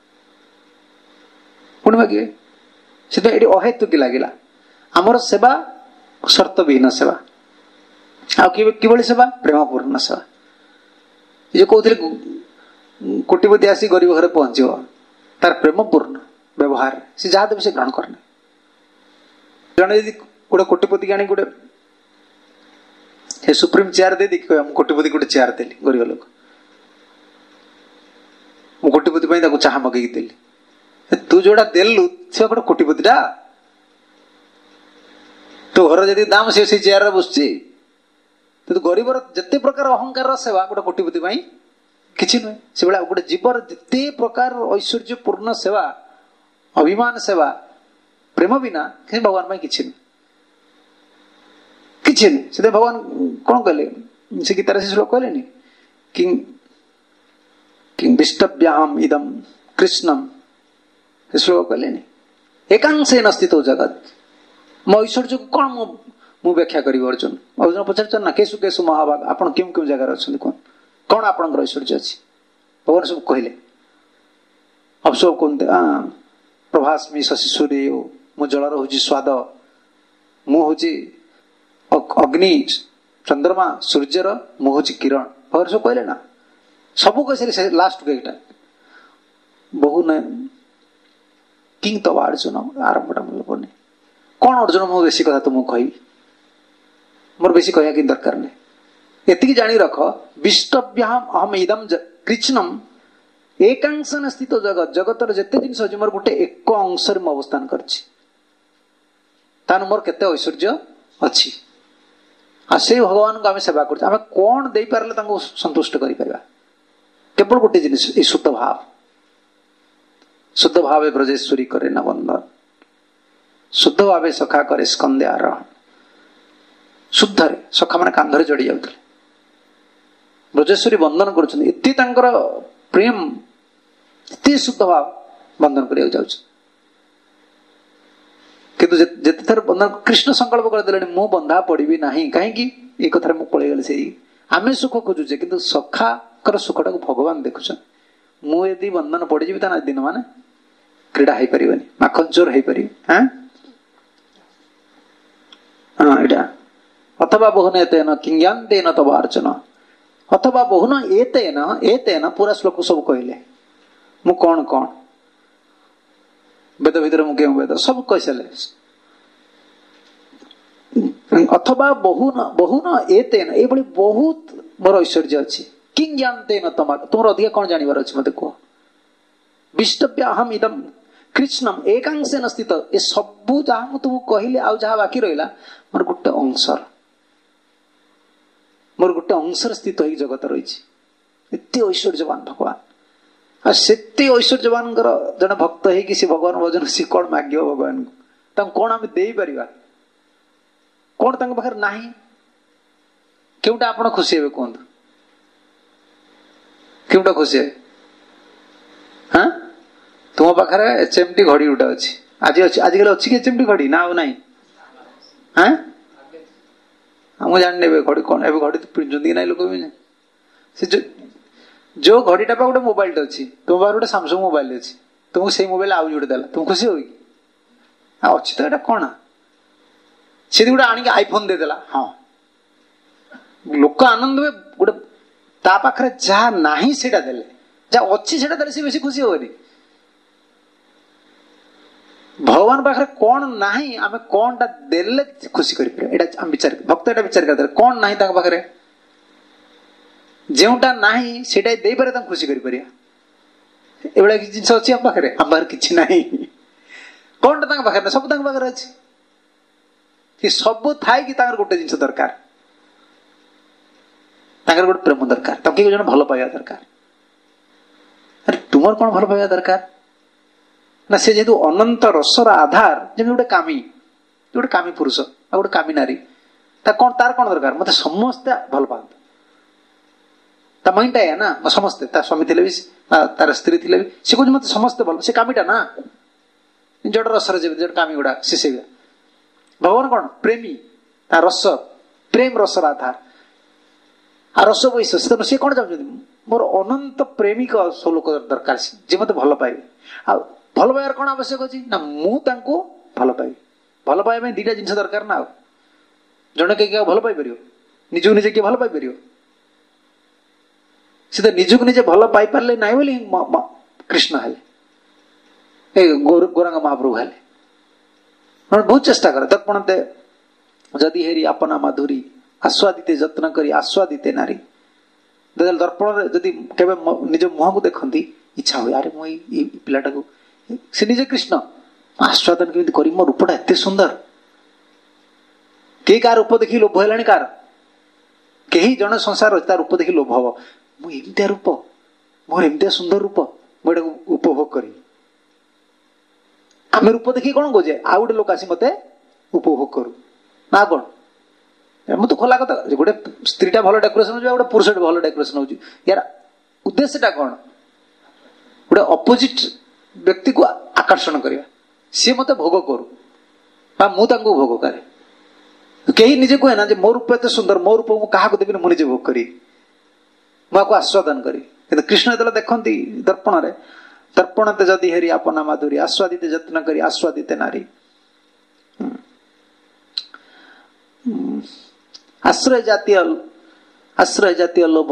Speaker 1: पुणी मागे से अहेतु कि लगे आमर सेवा शर्त विहीन सेवा आभली सेवा प्रेमपूर्ण सेवा ये कहते कोटिपति आसी गरीब घर पहुंच तार प्रेमपूर्ण व्यवहार से जहाँ देवे से ग्रहण करना जड़े यदि गोटे कोटिपति आनी गोटे सुप्रीम चेयर दे देखिए कोटिपति गोटे चेयर देली गरीब लोक मु कोटिपति चाह मगेगी देली तू जोड़ा देलु से गोटे कोटिपतिटा तो घर जदि दाम से चेयर बस तो गरीब जिते प्रकार अहंकार सेवा गोटे कोटिपति किसी नुहे से भाई गोटे जीवर जिते प्रकार ऐश्वर्यपूर्ण सेवा अभिमान सेवा प्रेम बिना भगवान किसी नुहे किसी नुहे से भगवान कौन कहले से गीतार से श्लोक कहले कि कि विष्टव्याम इदम कृष्णम ଏ ଶ୍ଲୋକ କହିଲେନି ଏକାଂଶେ ନସ୍ଥିତ ଜଗତ ମୋ ଐଶ୍ୱର୍ଯ୍ୟକୁ କଣ ମୁଁ ମୁଁ ବ୍ୟାଖ୍ୟା କରିବି ଅର୍ଜୁନ ଅର୍ଜୁନ ପଚାରୁଛନ୍ତି ନା କେଶୁ କେଶୁ ମହାଭାଗ ଆପଣ କେଉଁ କେଉଁ ଜାଗାରେ ଅଛନ୍ତି କଣ କଣ ଆପଣଙ୍କର ଐଶ୍ୱର୍ଯ୍ୟ ଅଛି ଭଗବାନ ସବୁ କହିଲେ ଅବସବ କୁହନ୍ତି ପ୍ରଭାସ୍ମି ଶଶି ସୂର୍ଯ୍ୟ ମୁଁ ଜଳର ହଉଛି ସ୍ୱାଦ ମୁଁ ହଉଛି ଅଗ୍ନି ଚନ୍ଦ୍ରମା ସୂର୍ଯ୍ୟର ମୁଁ ହଉଛି କିରଣ ଭଗବାନ ସବୁ କହିଲେ ନା ସବୁ କହିସାରି ସେ ଲାଷ୍ଟ ଏଇଟା ବହୁ ନ କିଂ ତବ ଅର୍ଜୁନ ଆରମ୍ଭଟା ମନେ ପଡୁନି କଣ ଅର୍ଜୁନ ମୁଁ ବେଶୀ କଥା ତୁମକୁ କହିବି ମୋର ବେଶୀ କହିବା କିଛି ଦରକାର ନାହିଁ ଏତିକି ଜାଣି ରଖ ବିଷ୍ଟଭ୍ୟାହମ ଅହମ ଇଦମ କୃଷ୍ଣମ ଏକାଂଶନ ସ୍ଥିତ ଜଗତ ଜଗତର ଯେତେ ଜିନିଷ ଅଛି ମୋର ଗୋଟେ ଏକ ଅଂଶରେ ମୁଁ ଅବସ୍ଥାନ କରିଛି ତାହେଲେ ମୋର କେତେ ଐଶ୍ୱର୍ଯ୍ୟ ଅଛି ଆଉ ସେଇ ଭଗବାନଙ୍କୁ ଆମେ ସେବା କରୁଛୁ ଆମେ କଣ ଦେଇପାରିଲେ ତାଙ୍କୁ ସନ୍ତୁଷ୍ଟ କରିପାରିବା କେବଳ ଗୋଟେ ଜିନିଷ ଏଇ ଶୁଦ୍ଧ ଭାବ ଶୁଦ୍ଧ ଭାବେ ବ୍ରଜେଶ୍ୱରୀ କରେ ନା ବନ୍ଧନ ଶୁଦ୍ଧ ଭାବେ ସଖା କରେ ସ୍କନ୍ଦେ ଆରୋହଣ ଶୁଦ୍ଧରେ ସଖା ମାନେ କାନ୍ଧରେ ଜଡି ଯାଉଥିଲେ ବ୍ରଜେଶ୍ୱରୀ ବନ୍ଦନ କରୁଛନ୍ତି ଏତେ ତାଙ୍କର ପ୍ରେମ ଏତେ ଶୁଦ୍ଧ ଭାବ ବନ୍ଦନ କରିବାକୁ ଯାଉଛି କିନ୍ତୁ ଯେତେ ଥର ବନ୍ଧନ କୃଷ୍ଣ ସଂକଳ୍ପ କରିଦେଲେଣି ମୁଁ ବନ୍ଧା ପଡିବି ନାହିଁ କାହିଁକି ଏଇ କଥାରେ ମୁଁ ପଳେଇଗଲି ସେଇ ଆମେ ସୁଖ ଖୋଜୁଛେ କିନ୍ତୁ ସଖାଙ୍କର ସୁଖଟାକୁ ଭଗବାନ ଦେଖୁଛନ୍ତି ମୁଁ ଯଦି ବନ୍ଧନ ପଡିଯିବି ତାହେଲେ ଦିନ ମାନେ କ୍ରୀଡା ହେଇପାରିବନି ମାଖନ ଚୋର ହେଇପାରିବି ହଁ ଏଇଟା ଅଥବା ବହୁନ ଏତେନ କିଙ୍ଗାନ୍ତେନ ତବ ଅର୍ଜୁନ ଅଥବା ବହୁନ ଏତେନ ଏତେନ ପୁରା ଶ୍ଲୋକ ସବୁ କହିଲେ ମୁଁ କଣ କଣ ବେଦ ଭିତରେ ମୁଁ କେଉଁ ବେଦ ସବୁ କହିସାରିଲେ ଅଥବା ବହୁନ ବହୁନ ଏତେନ ଏଇଭଳି ବହୁତ ମୋର ଐଶ୍ୱର୍ଯ୍ୟ ଅଛି କିଂ ଜ୍ଞାନତେନ ତମର ତୁମର ଅଧିକା କଣ ଜାଣିବାର ଅଛି ମତେ କୁହ ବିଷ୍ଟଭ୍ୟାହମ ଇଦମ କୃଷ୍ଣମ ଏକାଂଶେନ ସ୍ଥିତ ଏ ସବୁ ଯାହା ମୁଁ ତୁମକୁ କହିଲି ଆଉ ଯାହା ବାକି ରହିଲା ମୋର ଗୋଟେ ଅଂଶର ମୋର ଗୋଟେ ଅଂଶର ସ୍ଥିତ ହେଇକି ଜଗତ ରହିଛି ଏତେ ଐଶ୍ୱର୍ଯ୍ୟବାନ ଭଗବାନ ଆଉ ସେତେ ଐଶ୍ୱର୍ଯ୍ୟବାନଙ୍କର ଜଣେ ଭକ୍ତ ହେଇକି ସେ ଭଗବାନ ଭଜନ ସିଏ କଣ ମାଗିବ ଭଗବାନଙ୍କୁ ତାଙ୍କୁ କଣ ଆମେ ଦେଇପାରିବା କଣ ତାଙ୍କ ପାଖରେ ନାହିଁ କେଉଁଟା ଆପଣ ଖୁସି ହେବେ କୁହନ୍ତୁ କେଉଁଟା ଖୁସି ହେବେ ହଁ ତୁମ ପାଖରେ ଏଚ ଏମ ଟି ଘଡି ଗୋଟେ ଅଛି ଆଜି ଅଛି ଆଜିକାଲି ଅଛି କି ଏଚ ଏମ ଟି ଘଡି ନା ଆଉ ନାହିଁ ହଁ ମୁଁ ଜାଣିନି ଏବେ ଘଡି କଣ ଏବେ ଘଡି ପିନ୍ଧୁଛନ୍ତି କି ନାଇଁ ଲୋକ ବି ସେ ଯୋଉ ଘଡିଟା ପା ଗୋଟେ ମୋବାଇଲଟେ ଅଛି ତୁମ ପାଖରେ ଗୋଟେ ସାମସଙ୍ଗ ମୋବାଇଲ ଅଛି ତୁମକୁ ସେଇ ମୋବାଇଲ ଆଉ ଯୋଉଟେ ଦେଲା ତୁମକୁ ଖୁସି ହବ କି ଆଉ ଅଛି ତ ଏଇଟା କଣ ସେ ଗୋଟେ ଆଣିକି ଆଇଫୋନ ଦେଇଦେଲା ହଁ ଲୋକ ଆନନ୍ଦ ହୁଏ ଗୋଟେ ତା ପାଖରେ ଯାହା ନାହିଁ ସେଇଟା ଦେଲେ ଯାହା ଅଛି ସେଇଟା ଦେଲେ ସେ ବେଶୀ ଖୁସି ହବନି ଭଗବାନ ପାଖରେ କଣ ନାହିଁ ଆମେ କଣଟା ଦେଲେ ଖୁସି କରିପାରିବା ଏଇଟା ଆମେ ବିଚାର ଭକ୍ତ ଏଇଟା ବିଚାର କରିଦେଲେ କଣ ନାହିଁ ତାଙ୍କ ପାଖରେ ଯେଉଁଟା ନାହିଁ ସେଇଟା ଦେଇପାରେ ତାଙ୍କୁ ଖୁସି କରିପାରିବା ଏଭଳିଆ କିଛି ଜିନିଷ ଅଛି ଆମ ପାଖରେ ଆମ ପାଖରେ କିଛି ନାହିଁ କଣଟା ତାଙ୍କ ପାଖରେ ସବୁ ତାଙ୍କ ପାଖରେ ଅଛି ସବୁ ଥାଇକି ତାଙ୍କର ଗୋଟେ ଜିନିଷ ଦରକାର ତାଙ୍କର ଗୋଟେ ପ୍ରେମ ଦରକାର ତାଙ୍କୁ କିଏ ଜଣେ ଭଲ ପାଇବା ଦରକାର ଆରେ ତୁମର କଣ ଭଲ ପାଇବା ଦରକାର ନା ସେ ଯେହେତୁ ଅନନ୍ତ ରସର ଆଧାର ଯେମିତି ଗୋଟେ କାମୀ ଗୋଟେ କାମୀ ପୁରୁଷ ଆଉ ଗୋଟେ କାମୀ ନାରୀ ତା କଣ ତାର କଣ ଦରକାର ମତେ ସମସ୍ତେ ଭଲ ପାଆନ୍ତୁ ତା ମାଇଣ୍ଡଟା ଏଇଆ ନା ସମସ୍ତେ ତା ସ୍ୱାମୀ ଥିଲେ ବି ତାର ସ୍ତ୍ରୀ ଥିଲେ ବି ସେ କହୁଛି ମତେ ସମସ୍ତେ ଭଲ ସେ କାମୀଟା ନା ଜଡ ରସର ଯେମିତି ଜଡ କାମୀ ଗୁଡା ସେ ସେଇଆ ଭଗବାନ କଣ ପ୍ରେମୀ ତା ରସ ପ୍ରେମ ରସର ଆଧାର ଆଉ ରସ ବୈଶ ସେ କଣ ଚାହୁଁଛନ୍ତି ମୋର ଅନନ୍ତ ପ୍ରେମିକ ସବୁ ଲୋକ ଦରକାର ଯିଏ ମତେ ଭଲ ପାଇବେ ଆଉ ଭଲ ପାଇବାର କଣ ଆବଶ୍ୟକ ଅଛି ନା ମୁଁ ତାଙ୍କୁ ଭଲ ପାଇବି ଭଲ ପାଇବା ପାଇଁ ଦିଟା ଜିନିଷ ଦରକାର ନା ଆଉ ଜଣେ କିଏ ଭଲ ପାଇପାରିବ ନିଜକୁ ନିଜେ କିଏ ଭଲ ପାଇପାରିବ ସେ ତ ନିଜକୁ ନିଜେ ଭଲ ପାଇପାରିଲେ ନାହିଁ ବୋଲି କୃଷ୍ଣ ହେଲେ ଏ ଗୌରାଙ୍ଗ ମହାପ୍ରଭୁ ହେଲେ ବହୁତ ଚେଷ୍ଟା କରେ ଦର୍ପଣ ଦେ ଯଦି ହେରି ଆପନା ମାଧୁରୀ ଆସ୍ୱାଦିତେ ଯତ୍ନ କରି ଆସ୍ୱାଦିତେ ନାରୀ ଦର୍ପଣରେ ଯଦି କେବେ ନିଜ ମୁହଁକୁ ଦେଖନ୍ତି ଇଚ୍ଛା ହୁଏ ଆରେ ମୁଁ ଏଇ ପିଲାଟାକୁ ସେ ନିଜେ କୃଷ୍ଣ ଆସ୍ୱାଦନ କେମିତି କରି ମୋ ରୂପଟା ଏତେ ସୁନ୍ଦର କେହି କାହା ରୂପ ଦେଖି ଲୋଭ ହେଲାଣି କାହାର କେହି ଜଣେ ସଂସାର ଅଛି ତା ରୂପ ଦେଖି ଲୋଭ ହବ ମୁଁ ଏମିତିଆ ରୂପ ମୋର ଏମିତିଆ ସୁନ୍ଦର ରୂପ ମୁଁ ଏଟାକୁ ଉପଭୋଗ କରିବି ଆମେ ରୂପ ଦେଖିକି କଣ କହୁଛେ ଆଉ ଗୋଟେ ଲୋକ ଆସି ମତେ ଉପଭୋଗ କରୁ ନା କଣ ମୁଁ ତ ଖୋଲା କଥା ଗୋଟେ ସ୍ତ୍ରୀଟା ଭଲ ଡେକୋରେସନ ହଉଛି ଆଉ ଗୋଟେ ପୁରୁଷଟା ଭଲ ଡେକୋରେସନ ହଉଛି ୟାର ଉଦ୍ଦେଶ୍ୟଟା କଣ ଗୋଟେ ଅପୋଜିଟ ବ୍ୟକ୍ତି को आकर्षण କରିବା सी मते भोग करू बा मु तांको भोग करे कहीं निजे कहे ना जे मो रूप एते सुंदर मो रूप मु काहा को देबी मु निजे भोग करी मु को आस्वादन करी किंतु कृष्ण जतले देखंती दर्पण रे दर्पण ते जदि हेरी अपना माधुरी आस्वादित यत्न करी आस्वादित नारी आश्रय जातीय आश्रय जातीय लोभ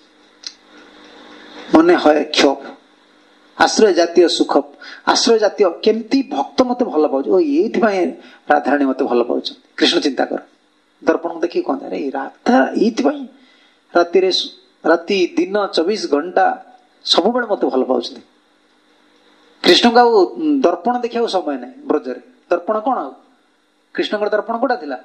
Speaker 1: मने है क्षोभ आश्रय जातीय सुख आश्रय जातीय केमती भक्त मते भल पाउछ ओ एथि पय राधाराणी मते भल पाउछ कृष्ण चिंता कर दर्पण देखि कहता अरे राधा एथि पय राति रे राति दिन चौबीस घंटा सब बेले मते भल पाउछ कृष्ण का दर्पण देखिया समय नै ब्रज रे दर्पण कोन कृष्ण का दर्पण कोडा थिला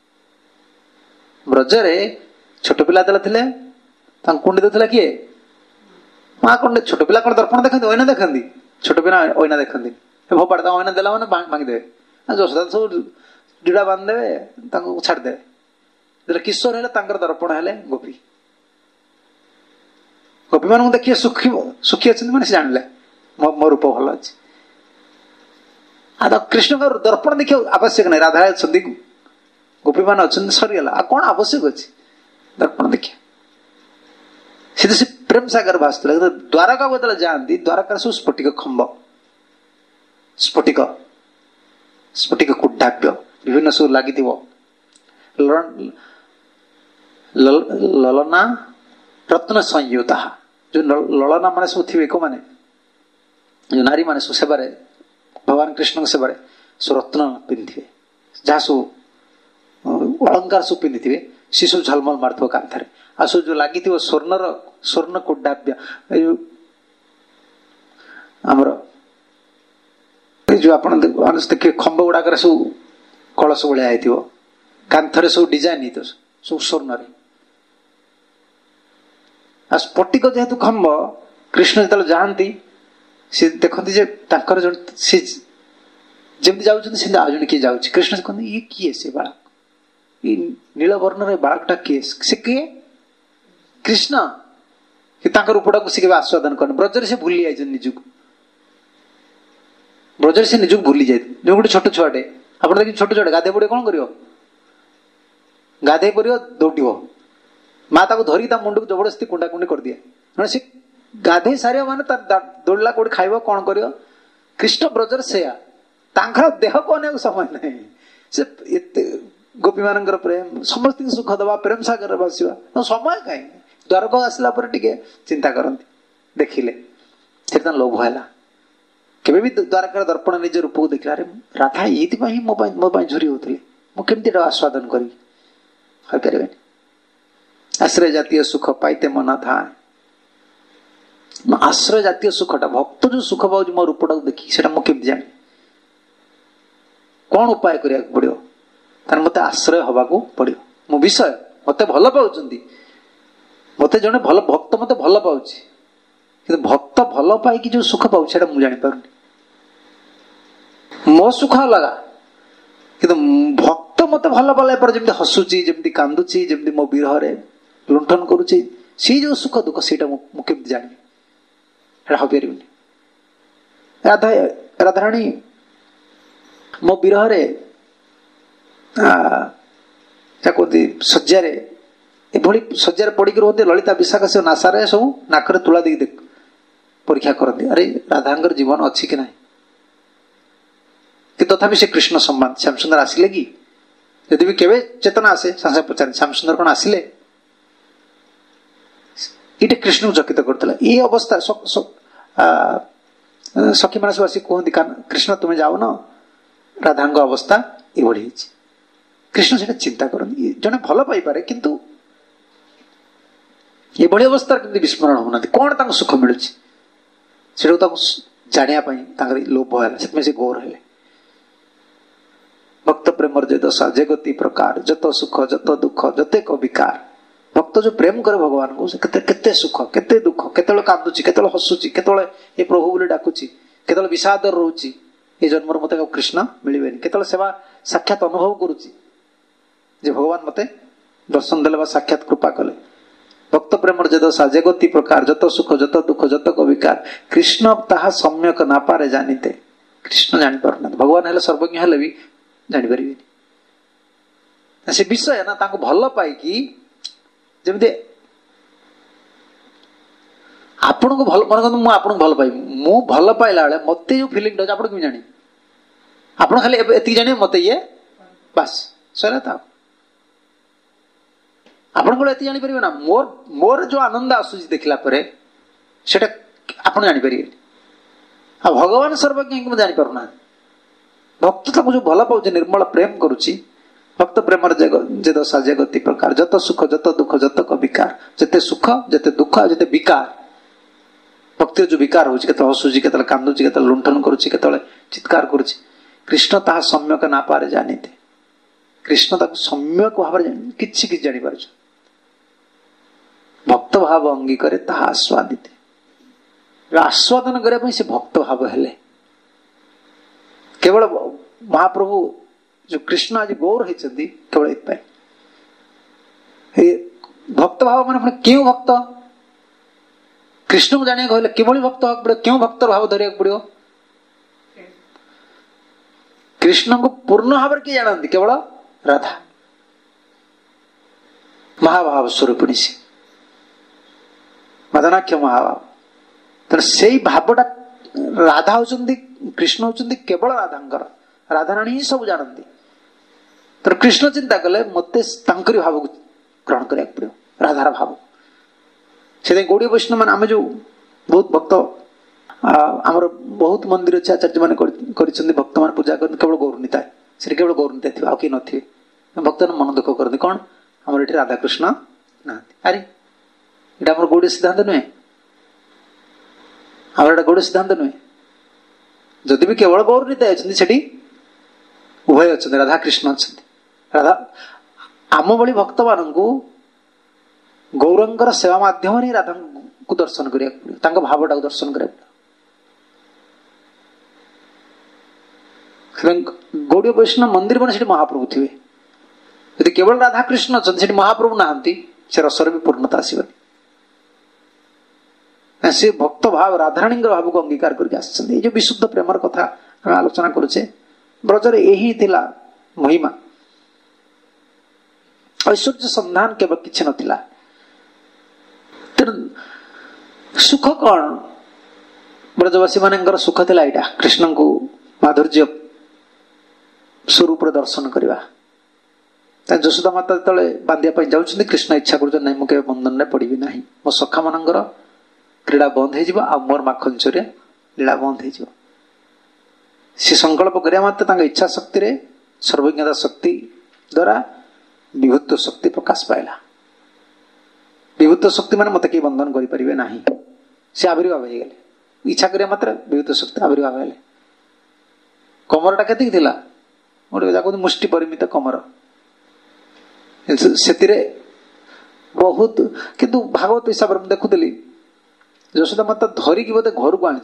Speaker 1: ब्रज रे छोट पिला दला थिले तां कुंडी देथिला किए माँ कौन छोट पिला कौन दर्पण देखती ओना देखती छोट पिला ओना देखती भोपाड़ ओना देला मैंने भांगिदेवे जशोदा सब जुड़ा बांधिदेवे छाड़देवे जो किशोर है दर्पण है गोपी गोपी मान देखिए सुखी सुखी अच्छे मैंने जानिले मो रूप भल अच्छे आ कृष्ण का दर्पण देखिए आवश्यक नहीं राधा अच्छी गोपी मान अच्छा सरीगला कौन आवश्यक अच्छे दर्पण देखिए सीधे से प्रेम सागर भाषुला द्वारका को जाती द्वारका सब स्फटिक खंब स्फटिक स्फटिक कुड्डाभ्य विभिन्न सब लगी ललना रत्न संयुता जो ललना मान सब थे को माने जो नारी मान सब सेवा भगवान कृष्ण सेवा सब रत्न पिंधे जहाँ सब अलंकार सब पिंधि सी सब झलमल मार्थ कांथारे आ सब जो लगी स्वर्णर स्वर्ण कुड्डाभ्य आमर जो आप देखिए खंब गुड़ाक सब कलश भाया कांथरे सब डिजाइन तो सब स्वर्ण स्फटिक जेहेतु खंब कृष्ण जो जाती सी देखती जे जो सी जमी जाऊँ आज किए जाऊँ कृष्ण कहते ये किए से बालक ये नीलवर्ण बालकटा किए से किए कृष्ण कि रूपटा को सी आस्वादन कर ब्रजर से भूली जाए निजुक ब्रजर से निजुक भूली जाए जो गोटे छोट छुआटे आप देखिए छोट छुआटे गाधे पड़े कौन कर गाधे पड़ दौड़ माँ धरिकी मुंड को जबरदस्ती कुंडा कुंडी कर दिए सी गाधे सारे मान दौड़ला कौट खाइब कौन कर कृष्ण ब्रजर से देह को अनेक समय ना से गोपी मान प्रेम समस्त सुख दबा प्रेम सागर भाषा समय कहीं द्वारका आसला टे चिंता करती देखिले लोभ है केवे भी द्वारका दर्पण निज रूप को देखला राधा ये मो मो झुरी होते मुझे आस्वादन करें आश्रय जातीय सुख पाइते मन था आश्रय जातीय सुखटा भक्त जो सुख पाऊँ मो रूपटा देखी से मुझे जानी कौन उपाय करिया पड़ो तार मत आश्रय हवा को पड़ो मो विषय मत भल पाँच मत जड़े भल भक्त मत भल पाऊँ कि भक्त भल पाई जो सुख पाऊँ से मुझे जापर मो सुख लगा कि भक्त मत भल पाला पर जमी हसुची जमी कांदुची जमी मो विरह लुंठन करुच्ची सी जो सुख दुख से मुझे जानी हपारे राधा राधाराणी मो विरह कहते शज्या एभली शज्या पड़क रोते ललिता विशाखा से नासारे सब नाकरे तुला दे परीक्षा करते अरे राधांगर जीवन अच्छी कि ना कि तथापि से कृष्ण सम्मान श्याम सुंदर आसिले कि यदि भी केवे चेतना आसे सांसा पचार श्याम सुंदर कौन आसिले ये कृष्ण को चकित करता ये अवस्था सखी मान सब आस कहती कृष्ण तुम्हें जाओ न राधांग अवस्था ये कृष्ण से चिंता करती जड़े भल पाइपे किंतु ये अवस्था विस्मरण होना कौन सुख मिलूँ से जानापी लोभ है से गौर है भक्त प्रेम जे दशा जे गति प्रकार जत सुख जत दुख जतेक विकार भक्त जो प्रेम करे भगवान को से केते केते सुख केते दुख केतले कांदुची केतले हसुची केतले ए प्रभु बोली डाकुची केतले विषाद रहउची ए जन्म मते कृष्ण मिलबेनी केतले सेवा साक्षात अनुभव करूची जे भगवान मते दर्शन देले बा साक्षात कृपा कले भक्त प्रेम जत साजेगति प्रकार जत सुख जत दुख जत विकार कृष्ण ताहा सम्यक ना पारे जानिते कृष्ण जानी पारना भगवान हेले सर्वज्ञ हेले भी जानी परिबे से विषय ना ताको भल पाई कि जेमते आपण को भल मन मु आपण भल पाई मु भल पाइला बेले मते जो फीलिंग दो आपण को जानी आपण खाली एति जाने मते ये बस सरा था आपण को एति जानी परिबे ना मोर मोर जो आनंद आसुची देखला परे सेटा आपण जानी परिबे आ भगवान सर्वज्ञ कि जानी पारुना भक्त ताको जो भल पाउचे निर्मल प्रेम करूची भक्त प्रेम जत साजेगति प्रकार जत सुख जत दुख जत विकार जते सुख जते दुख जते विकार भक्ति जो विकार होची केतल हसुची केतल कांदुची केतल लुंठन करूची केतल चित्कार करूची कृष्ण ताहा सम्यक ना पारे जानिते कृष्ण ताको सम्यक भाव किछि किछि जानि पारछ भक्त भाव अंगी करे ताहा आस्वादिते आस्वादन करे से भक्त भाव हेले केवल महाप्रभु जो कृष्ण आज गौर होती केवल एपाई भक्त भाव माने क्यों भक्त कृष्ण को जाने कहले किभली भक्त हक पड़े क्यों भक्त भाव धरिया पड़ो कृष्ण को पूर्ण भाव किए जानती केवल राधा महाभाव स्वरूपिणी से मदनाख्य महाभाव तेना से भावटा राधा होचंदी कृष्ण होचंदी केवल राधांकर राधाराणी ही सब जानती तर कृष्ण चिंता कले मते तांकरी भाव को ग्रहण करिया पड़ो राधार भाव से गौड़ीय वैष्णव मान आम जो बहुत भक्त आमर बहुत मंदिर अच्छे आचार्य मान भक्त मान पूजा कर केवल गौरनीता से केवल गौरनीता थी आउ कि थे भक्त मन दुख करते कौन आमर ये राधाकृष्ण ना अरे ये आम गौड़ीय सिद्धांत नुहे आम गौड़ीय सिद्धांत नुहे जदि भी केवल गौरनीता अच्छी उभय अच्छा राधाकृष्ण अच्छा राधा आम भली भक्त मान गौरंगर सेवा माध्यम राधा को दर्शन करिया पड़ो भावटा को दर्शन करिया गौड़ीय वैष्णव मंदिर मैंने महाप्रभु थे यदि केवल राधाकृष्ण अच्छा महाप्रभु नहांती से रसर भी पूर्णता आसबनी से भक्त भाव राधाराणी भाव को अंगीकार करके जो विशुद्ध प्रेमर कथा आम आलोचना करुचे ब्रजर यही थिला महिमा ऐश्वर्य संधान केवल किसी नथिला सुख कौन ब्रजवासी मान सुख थिला एटा कृष्ण को माधुर्य स्वरूप दर्शन करवा यशोदा माता तले बांधिया जाऊँ कृष्ण इच्छा कर मुझे बंधन में पड़ी ना मो सखा मान क्रीड़ा बंद हो मोर माखन चोरिया लीला बंद हो सी संकल्प करिया मात्र इच्छा शक्ति रे सर्वज्ञता शक्ति द्वारा विभुत्व शक्ति प्रकाश पाइला विभुत्व शक्ति माने मत के बंधन करि परिबे नाही से आविर्भाव हो गले इच्छा करिया मात्र विभुत्व शक्ति आविर्भाव हेले कमरटा केति थिला मोर जाको मुष्टि परिमित कमर सेतिरे बहुत किंतु भागवत हिसाब रे देखुतली यशोदा माता धरी कि बोधे घर को आनी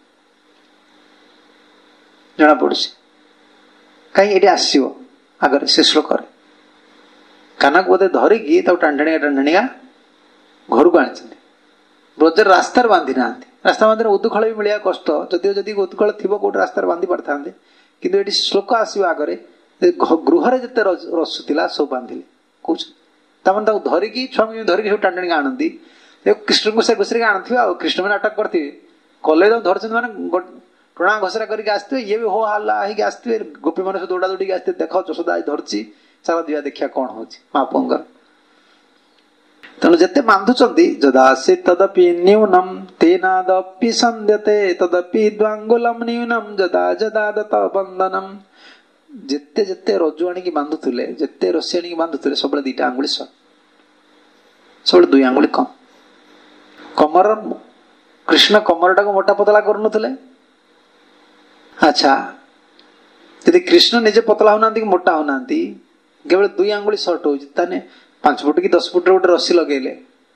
Speaker 1: जना पड़ी कहीं ये आसो आगे से श्लोक काना को बोधे धरिकी टाणिया टाणिया घर को आनी ब्रजर रास्तार बांधि ना रास्ता बांधि उदुखल भी मिलवा कष्ट जदिव जदि उदुखल थी कौट रास्तार बांधि पारि था कि ये श्लोक आसो आगे गृह जिते रसुला सब बांधिले कहते धरिकी छुआ धरिकी सब टाणी आनती कृष्ण को से घुसरी आनी कृष्ण में नाटक करते कले धरते मैंने टोणा घोषरा करके आसते ये भी हो हल्ला आसते गोपी मान सब दौड़ा दौड़ी आसते देख यशोदा धरची चल दिया देखिया कौन हो महापुंगर तेणु जिते बांधुंट जदासी तदपि न्यूनम तेनादपि संध्यते तदपि द्वांगुलम न्यूनम जदा जदा दत्त बंधनम जिते जिते रज्जु आनिकी बांधुले जिते रस्सी आनिकी बांधुले सब दीटा आंगुली सब दुई आंगुली कम कमर कृष्ण कमरटा को मोटा पतला करूनुले अच्छा यदि कृष्ण निजे पतला होना कि मोटा होना केवल दुई आंगुली सर्ट हो पांच फुट कि दस फुट गोटे रस्सी लगेले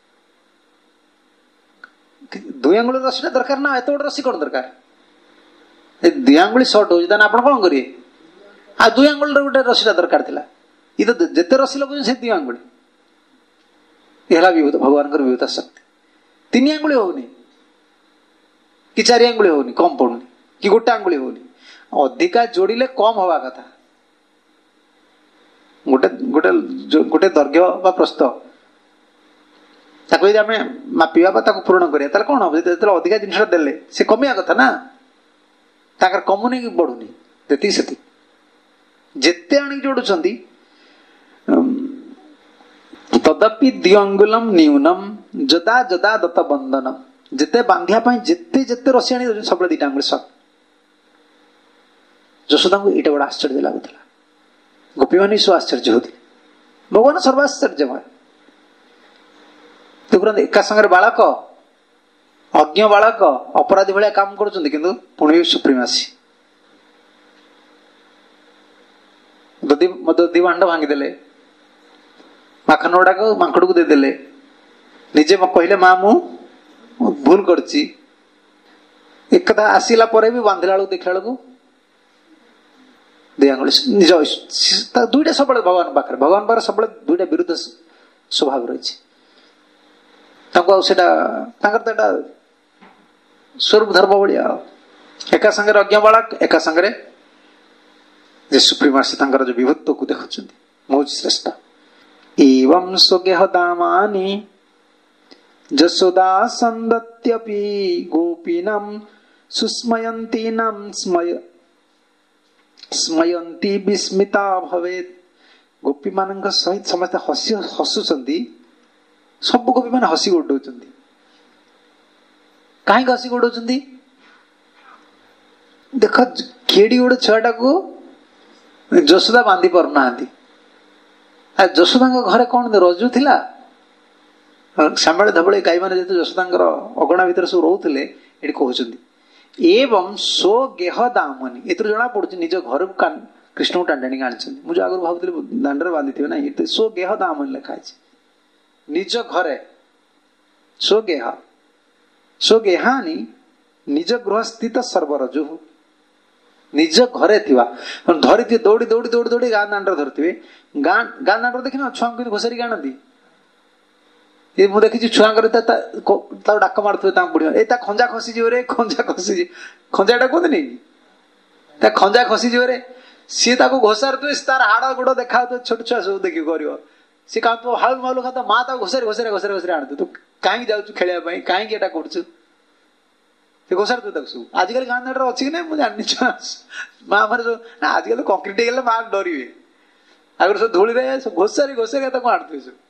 Speaker 1: दुई आंगुली रस्सी दरकार ना एत गोटे रस्सी कौन दरकार दुई आंगुली सर्ट हो आप कौन करेंगे आ दुई आंगुल गोटे रस्सी दरकार था ये तो जिते रस्सी लगे से दुई आंगुली ହେଲା ବିଭୂତ ଭଗବାନଙ୍କର ବିଭୂତ ଶକ୍ତି। ତିନି ଆଙ୍ଗୁଳି ହଉନି କି ଚାରି ଆଙ୍ଗୁଳି ହଉନି, କମ ପଡୁନି କି ଗୋଟେ ଆଙ୍ଗୁଳି ହଉନି, ଅଧିକା ଯୋଡ଼ିଲେ କମ ହବା କଥା। ଗୋଟେ ଗୋଟେ ଗୋଟେ ଦୈର୍ଘ୍ୟ ବା ପ୍ରସ୍ତ ତାକୁ ଯଦି ଆମେ ମାପିବା ବା ତାକୁ ପୂରଣ କରିବା ତାହେଲେ କଣ ହବ? ଯେତେବେଳେ ଅଧିକା ଜିନିଷଟା ଦେଲେ ସେ କମିବା କଥା ନା, ତାଙ୍କର କମୁନି କି ବଢୁନି, ଯେତିକି ସେତିକି। ଯେତେ ଆଣିକି ଯୋଡୁଛନ୍ତି ତଦପି ଦ୍ୱିଅଙ୍ଗୁଲମ ନ୍ୟୁନମ ଯଦା ଯଦା ଦତ୍ତ ବନ୍ଦନମ, ଯେତେ ବାନ୍ଧିବା ପାଇଁ ଯେତେ ଯେତେ ରସି ଆଣି ଦଉଛନ୍ତି ସବୁବେଳେ ଦିଟା ଆଙ୍ଗୁଳି ସଟ୍। ଯଶୋଦାଙ୍କୁ ଏଇଟା ବଡ ଆଶ୍ଚର୍ଯ୍ୟ ଲାଗୁଥିଲା, ଗୋପୀମାନେ ସବୁ ଆଶ୍ଚର୍ଯ୍ୟ ହଉଥିଲେ। ଭଗବାନ ସର୍ବାଶ୍ଚର୍ଯ୍ୟମୟ। ଦେଖୁଛନ୍ତି ଏକା ସାଙ୍ଗରେ ବାଳକ, ଅଜ୍ଞ ବାଳକ, ଅପରାଧୀ ଭଳିଆ କାମ କରୁଛନ୍ତି, କିନ୍ତୁ ପୁଣି ବି ସୁପ୍ରିମାସି। ଦଧି ଦଧି ଭାଣ୍ଡ ଭାଙ୍ଗିଦେଲେ, ମାଖନ ଗୁଡାକ ମାଙ୍କଡକୁ ଦେଇଦେଲେ, ନିଜେ କହିଲେ ମା ମୁଁ ଭୁଲ କରିଛି। ଏକଥା ଆସିଲା ପରେ ବି ବାନ୍ଧିଲା ବେଳକୁ ଦେଖିଲା ବେଳକୁ ଦି ଆଙ୍ଗୁଳି ନିଜ ଦୁଇଟା ସବୁବେଳେ ଭଗବାନ ପାଖରେ, ଭଗବାନ ପାଖରେ ସବୁବେଳେ ଦୁଇଟା ବିରୁଦ୍ଧ ସ୍ୱଭାବ ରହିଛି। ତାଙ୍କୁ ଆଉ ସେଟା ତାଙ୍କର ତ ଏଟା ସ୍ୱରୂପ ଧର୍ମ ଭଳିଆ। ଏକା ସାଙ୍ଗରେ ଅଜ୍ଞ ବାଳକ, ଏକା ସାଙ୍ଗରେ ଯେ ସୁପ୍ରିମାସି ତାଙ୍କର ଯୋଉ ବିଭକ୍ତକୁ ଦେଖୁଛନ୍ତି, ମୁଁ ହଉଛି ଶ୍ରେଷ୍ଠ। ଏବଂ ସ୍ୱଗେହ ଦାମାନି ଯଶୋଦା ସନ୍ଦତ୍ୟପି ଗୋପୀନାମ ସୁସ୍ମୟନ୍ତୀ ନାମ ସ୍ମୟ ସ୍ମୟନ୍ତୀ ବିସ୍ମିତା ଭବେତ। ଗୋପୀ ମାନଙ୍କ ସହିତ ସମସ୍ତେ ହସି ହସୁଛନ୍ତି, ସବୁ ଗୋପୀ ମାନେ ହସି ଗୋଡଉଛନ୍ତି। କାହିଁକି ହସି ଗୋଡଉଛନ୍ତି? ଦେଖ କେଡି ଗୋଟେ ଛୁଆଟାକୁ ଯଶୋଦା ବାନ୍ଧି ପାରୁନାହାନ୍ତି। ଆଉ ଯଶୋଦାଙ୍କ ଘରେ କଣ ରଜୁ ଥିଲା? ସାମ୍ବେଳେ ଧବଳେ ଗାଈ ମାନେ ଯେହେତୁ ଯଶୋଦାଙ୍କର ଅଗଣା ଭିତରେ ସବୁ ରହୁଥିଲେ, ଏଠି କହୁଛନ୍ତି ଏବଂ ସୋ ଗେହ ଦାମନି। ଏଥିରୁ ଜଣା ପଡୁଛି ନିଜ ଘରକୁ କୃଷ୍ଣଙ୍କୁ ଟାଣି ଟାଣିକି ଆଣିଛନ୍ତି। ମୁଁ ଯୋଉ ଆଗରୁ ଭାବୁଥିଲି ଦାଣ୍ଡରେ ବାନ୍ଧିଥିବେ, ନାଇଁ ଏଠି ସୋ ଗେହ ଦାମନି ଲେଖା ହେଇଛି। ନିଜ ଘରେ ସୋ ଗେହ ସୋ ଗେହାନି ନିଜ ଗୃହ ସ୍ଥିତ ସର୍ବରଜୁ, ନିଜ ଘରେ ଥିବା ଧରିଥିବେ, ଦୌଡ଼ି ଦୌଡ଼ି ଦୌଡ଼ି ଦୌଡ଼ି ଗାଁ ଦାଣ୍ଡରେ ଧରିଥିବେ। ଗାଁ ଗାଁ ଦାଣ୍ଡରେ ଦେଖିନ ଛୁଆଙ୍କୁ କିନ୍ତୁ ଘୋଷାରିକି ଆଣନ୍ତି। ଏ ମୁଁ ଦେଖିଛି ଛୁଆଙ୍କର ତାକୁ ଡାକ ମାରୁଥିବେ, ତାଙ୍କୁ ବୁଢୀ ଏଇ ତା ଖଞ୍ଜା ଖସିଯିବ ରେ, ଖଞ୍ଜା ଖସିଯିବ, ଖଞ୍ଜାଟା କୁହନ୍ତିନି ତା ଖଞ୍ଜା ଖସିଯିବ ରେ। ସିଏ ତାକୁ ଘୋଷାରୁଥିବେ, ତାର ହାଡ ଗୋଡ ଦେଖାଉଥିବ, ଛୋଟ ଛୁଆ ସବୁ ଦେଖିକି କରିବ। ସିଏ କାହାକୁ ହାଳୁ ମାଲୁ ଖାତ, ମା ତାକୁ ଘୋଷାରି ଘୋଷାରି ଘୋଷାରି ଘୋଷାରି ଆଣୁଥିବ। ତୁ କାହିଁକି ଯାଉଛୁ ଖେଳିବା ପାଇଁ, କାହିଁକି ଏଟା କରୁଛୁ? ସେ ଘୋଷାରୁଥିବ ତାକୁ ସବୁ। ଆଜିକାଲି ଗାଁ ଦାଣ୍ଡରେ ଅଛି କି ନାଇଁ ମୁଁ ଜାଣିନି, ଛୁଆ ମା ମାନେ ସବୁ ନା ଆଜିକାଲି କଂକ୍ରିଟ ହେଇଗଲେ ମା ଡରିବେ। ଆଗରୁ ସବୁ ଧୂଳିରେ ଘୋଷାରି ଘୋଷାରି ତାକୁ ଆଣୁଥିବେ ସବୁ।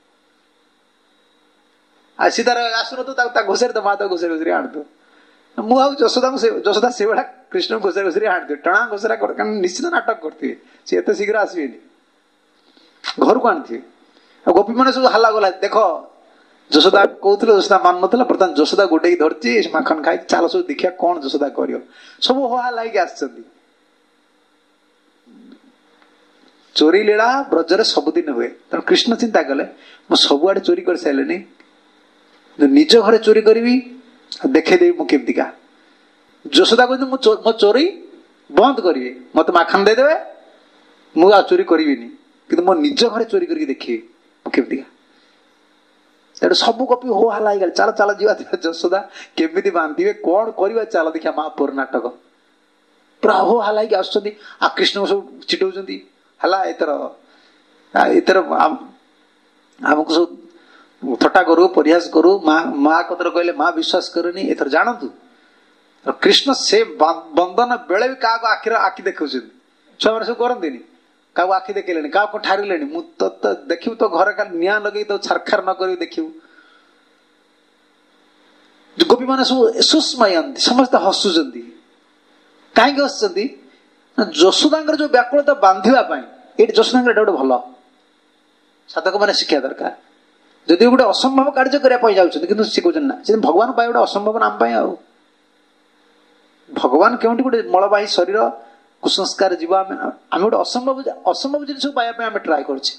Speaker 1: ଆଉ ସିଏ ତାର ଆସୁନଥିବ, ତାକୁ ତା ଘୋଷାରି ତ ମା ତାକୁ ଘୋଷାରି ଘୋଷାରି ଆଣୁଥିବ। ମୁଁ ଆଉ ଯଶୋଦାଙ୍କୁ ଯଶୋଦା ସେଇଭଳିଆ କୃଷ୍ଣଙ୍କୁ ଘୋଷାରି ଘୋଷାରି ଆଣୁଥିବେ, ଟଣା ଘୋଷରା କର, କାରଣ ନିଶ୍ଚିତ ନାଟକ କରିଥିବେ। ସେ ଏତେ ଶୀଘ୍ର ଆସିବେନି, ଘରକୁ ଆଣିଥିବେ। ଆଉ ଗୋପୀ ମାନେ ସବୁ ହାଲା ଗୋଲା, ଦେଖ ଯଶୋଦା କହୁଥିଲେ, ଯଶୋଦା ମାନୁ ନଥିଲା, ବର୍ତ୍ତମାନ ଯଶୋଦା ଗୋଟେଇକି ଧରିଛି, ମାଖନ ଖାଇକି, ଚାଲ ସବୁ ଦେଖିବା କଣ ଯଶୋଦା କରିବ। ସବୁ ହୋ ହାଲା ହେଇକି ଆସିଛନ୍ତି। ଚୋରି ଲୀଳା ବ୍ରଜରେ ସବୁଦିନ ହୁଏ। ତେଣୁ କୃଷ୍ଣ ଚିନ୍ତା କଲେ ମୁଁ ସବୁଆଡେ ଚୋରି କରିସାରିଲିଣି, ନିଜ ଘରେ ଚୋରି କରିବି, ଦେଖେଇଦେବି ମୁଁ କେମିତିକା। ଯଶୋଦା କହୁଛନ୍ତି ମୁଁ ମୋ ଚୋରି ବନ୍ଦ କରିବି, ମତେ ମାଖନ ଦେଇଦେବେ, ମୁଁ ଆଉ ଚୋରି କରିବିନି, କିନ୍ତୁ ମୋ ନିଜ ଘରେ ଚୋରି କରିକି ଦେଖିବି ମୁଁ କେମିତିକା। ତେଣୁ ସବୁ ଗୋପୀ ହୋ ହାଲା ହେଇଗଲେ, ଚାଲ ଚାଲ ଯିବା, ଯଶୋଦା କେମିତି ବାନ୍ଧିବେ, କଣ କରିବା, ଚାଲ ଦେଖିବା ମା ପୁର ନାଟକ। ପୁରା ହୋ ହାଲା ହେଇକି ଆସୁଛନ୍ତି। ଆଉ କୃଷ୍ଣଙ୍କୁ ସବୁ ଚିଡଉଛନ୍ତି, ହେଲା ଏଥର ଏଥର ଆମକୁ ସବୁ ଥଟ୍ଟା କରୁ, ପରିହାସ କରୁ, ମା ମା କଥାରେ କହିଲେ ମା ବିଶ୍ୱାସ କରୁନି। ଏଥର ଜାଣନ୍ତୁ କୃଷ୍ଣ ସେ ବନ୍ଦନ ବେଳେ ବି କାହାକୁ ଆଖିର ଆଖି ଦେଖାଉଛନ୍ତି। ଛୁଆମାନେ ସବୁ କରନ୍ତିନି, କାହାକୁ ଆଖି ଦେଖେଇଲେଣି, କାହାକୁ ଠାରିଲେଣି। ମୁଁ ତ ଦେଖିବୁ ତ ଘରେ ଖାଲି ନିଆଁ ଲଗେଇ ତ ଛାରଖାର ନ କରିବି ଦେଖିବୁ। ଗୋପୀ ମାନେ ସବୁ ସୁସ୍ମୟନ୍ତି, ସମସ୍ତେ ହସୁଛନ୍ତି। କାହିଁକି ହସୁଛନ୍ତି? ଯଶୋଦାଙ୍କର ଯୋଉ ବ୍ୟାକୁଳତା ବାନ୍ଧିବା ପାଇଁ, ଏଇଠି ଯଶୋଦାଙ୍କର ଏଇଟା ଗୋଟେ ଭଲ ସାଧକ ମାନେ ଶିଖିବା ଦରକାର। ଯଦି ଗୋଟେ ଅସମ୍ଭବ କାର୍ଯ୍ୟ କରିବା ପାଇଁ ଯାଉଛନ୍ତି, କିନ୍ତୁ ସେ କହୁଛନ୍ତି ନା, ସେ ଭଗବାନ ପାଇଁ ଗୋଟେ ଅସମ୍ଭବ ନାମ ପାଇଁ। ଆଉ ଭଗବାନ କେଉଁଠି ଗୋଟେ ମଳବାହୀ ଶରୀର କୁସଂସ୍କାର ଯିବ, ଆମେ ଆମେ ଗୋଟେ ଅସମ୍ଭବ ଅସମ୍ଭବ ଜିନିଷକୁ ପାଇବା ପାଇଁ ଆମେ ଟ୍ରାଏ କରୁଛେ,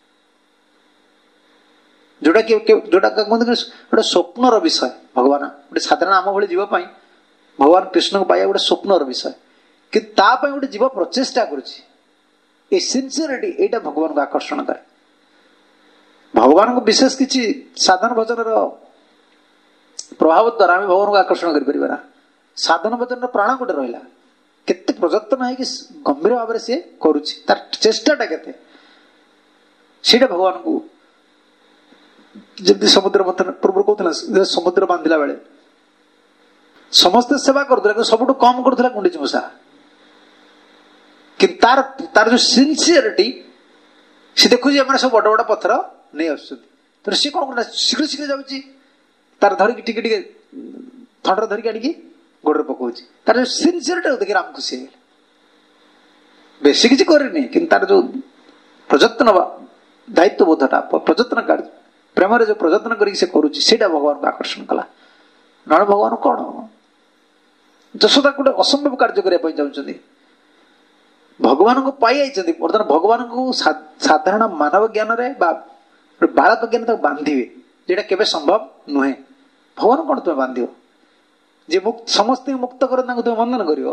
Speaker 1: ଯୋଉଟା କି ଯୋଉଟା କୁହନ୍ତି ଗୋଟେ ସ୍ୱପ୍ନର ବିଷୟ। ଭଗବାନ ଗୋଟେ ସାଧାରଣ ଆମ ଭଳି ଯିବା ପାଇଁ, ଭଗବାନ କୃଷ୍ଣଙ୍କୁ ପାଇବା ଗୋଟେ ସ୍ୱପ୍ନର ବିଷୟ, କିନ୍ତୁ ତା ପାଇଁ ଗୋଟେ ଜୀବ ପ୍ରଚେଷ୍ଟା କରୁଛି। ଏ ସିନସିୟରିଟି, ଏଇଟା ଭଗବାନଙ୍କୁ ଆକର୍ଷଣ କରେ। भगवान को विशेष किसी साधन भजन प्रभाव द्वारा आम भगवान को आकर्षण कर साधन भजन प्राण गोटे रहा केते प्रयत्न है कि गंभीर भाव सी करुच्ची तार चेष्टाटा केते सीटा भगवान को जमी समुद्र मंथन पूर्व कहते समुद्र बांधिला बेले समस्ते सेवा कर सब कम करूला गुंडीच मूषा कि तार तार जो सिंसियरिटी सी देखु सब बड़ बड़ पत्थर नहीं आस सी कौन कर शीघ्र शीघ्र जाऊँगी तार धरिकी टिके टिके थंडर धरिकी आनिकी गोड़े पकाऊँ तार जो सिंसियरिटी देखिए राम खुशी है बेसी किसी करनी कि तार जो प्रयत्न दायित्व बोधटा प्रयत्न कार्य प्रेम जो प्रयत्न करा भगवान को आकर्षण कला ना भगवान कौन जशोदा गोटे असंभव कार्य करने चाहते भगवान को पाई बर्तमान भगवान को साधारण मानव ज्ञान बालक ज्ञान बांधे जेटा केवे संभव नुहे भगवान कौन तुम्हें बांध जे मुक्त समस्त मुक्त कर तुम बंधन कर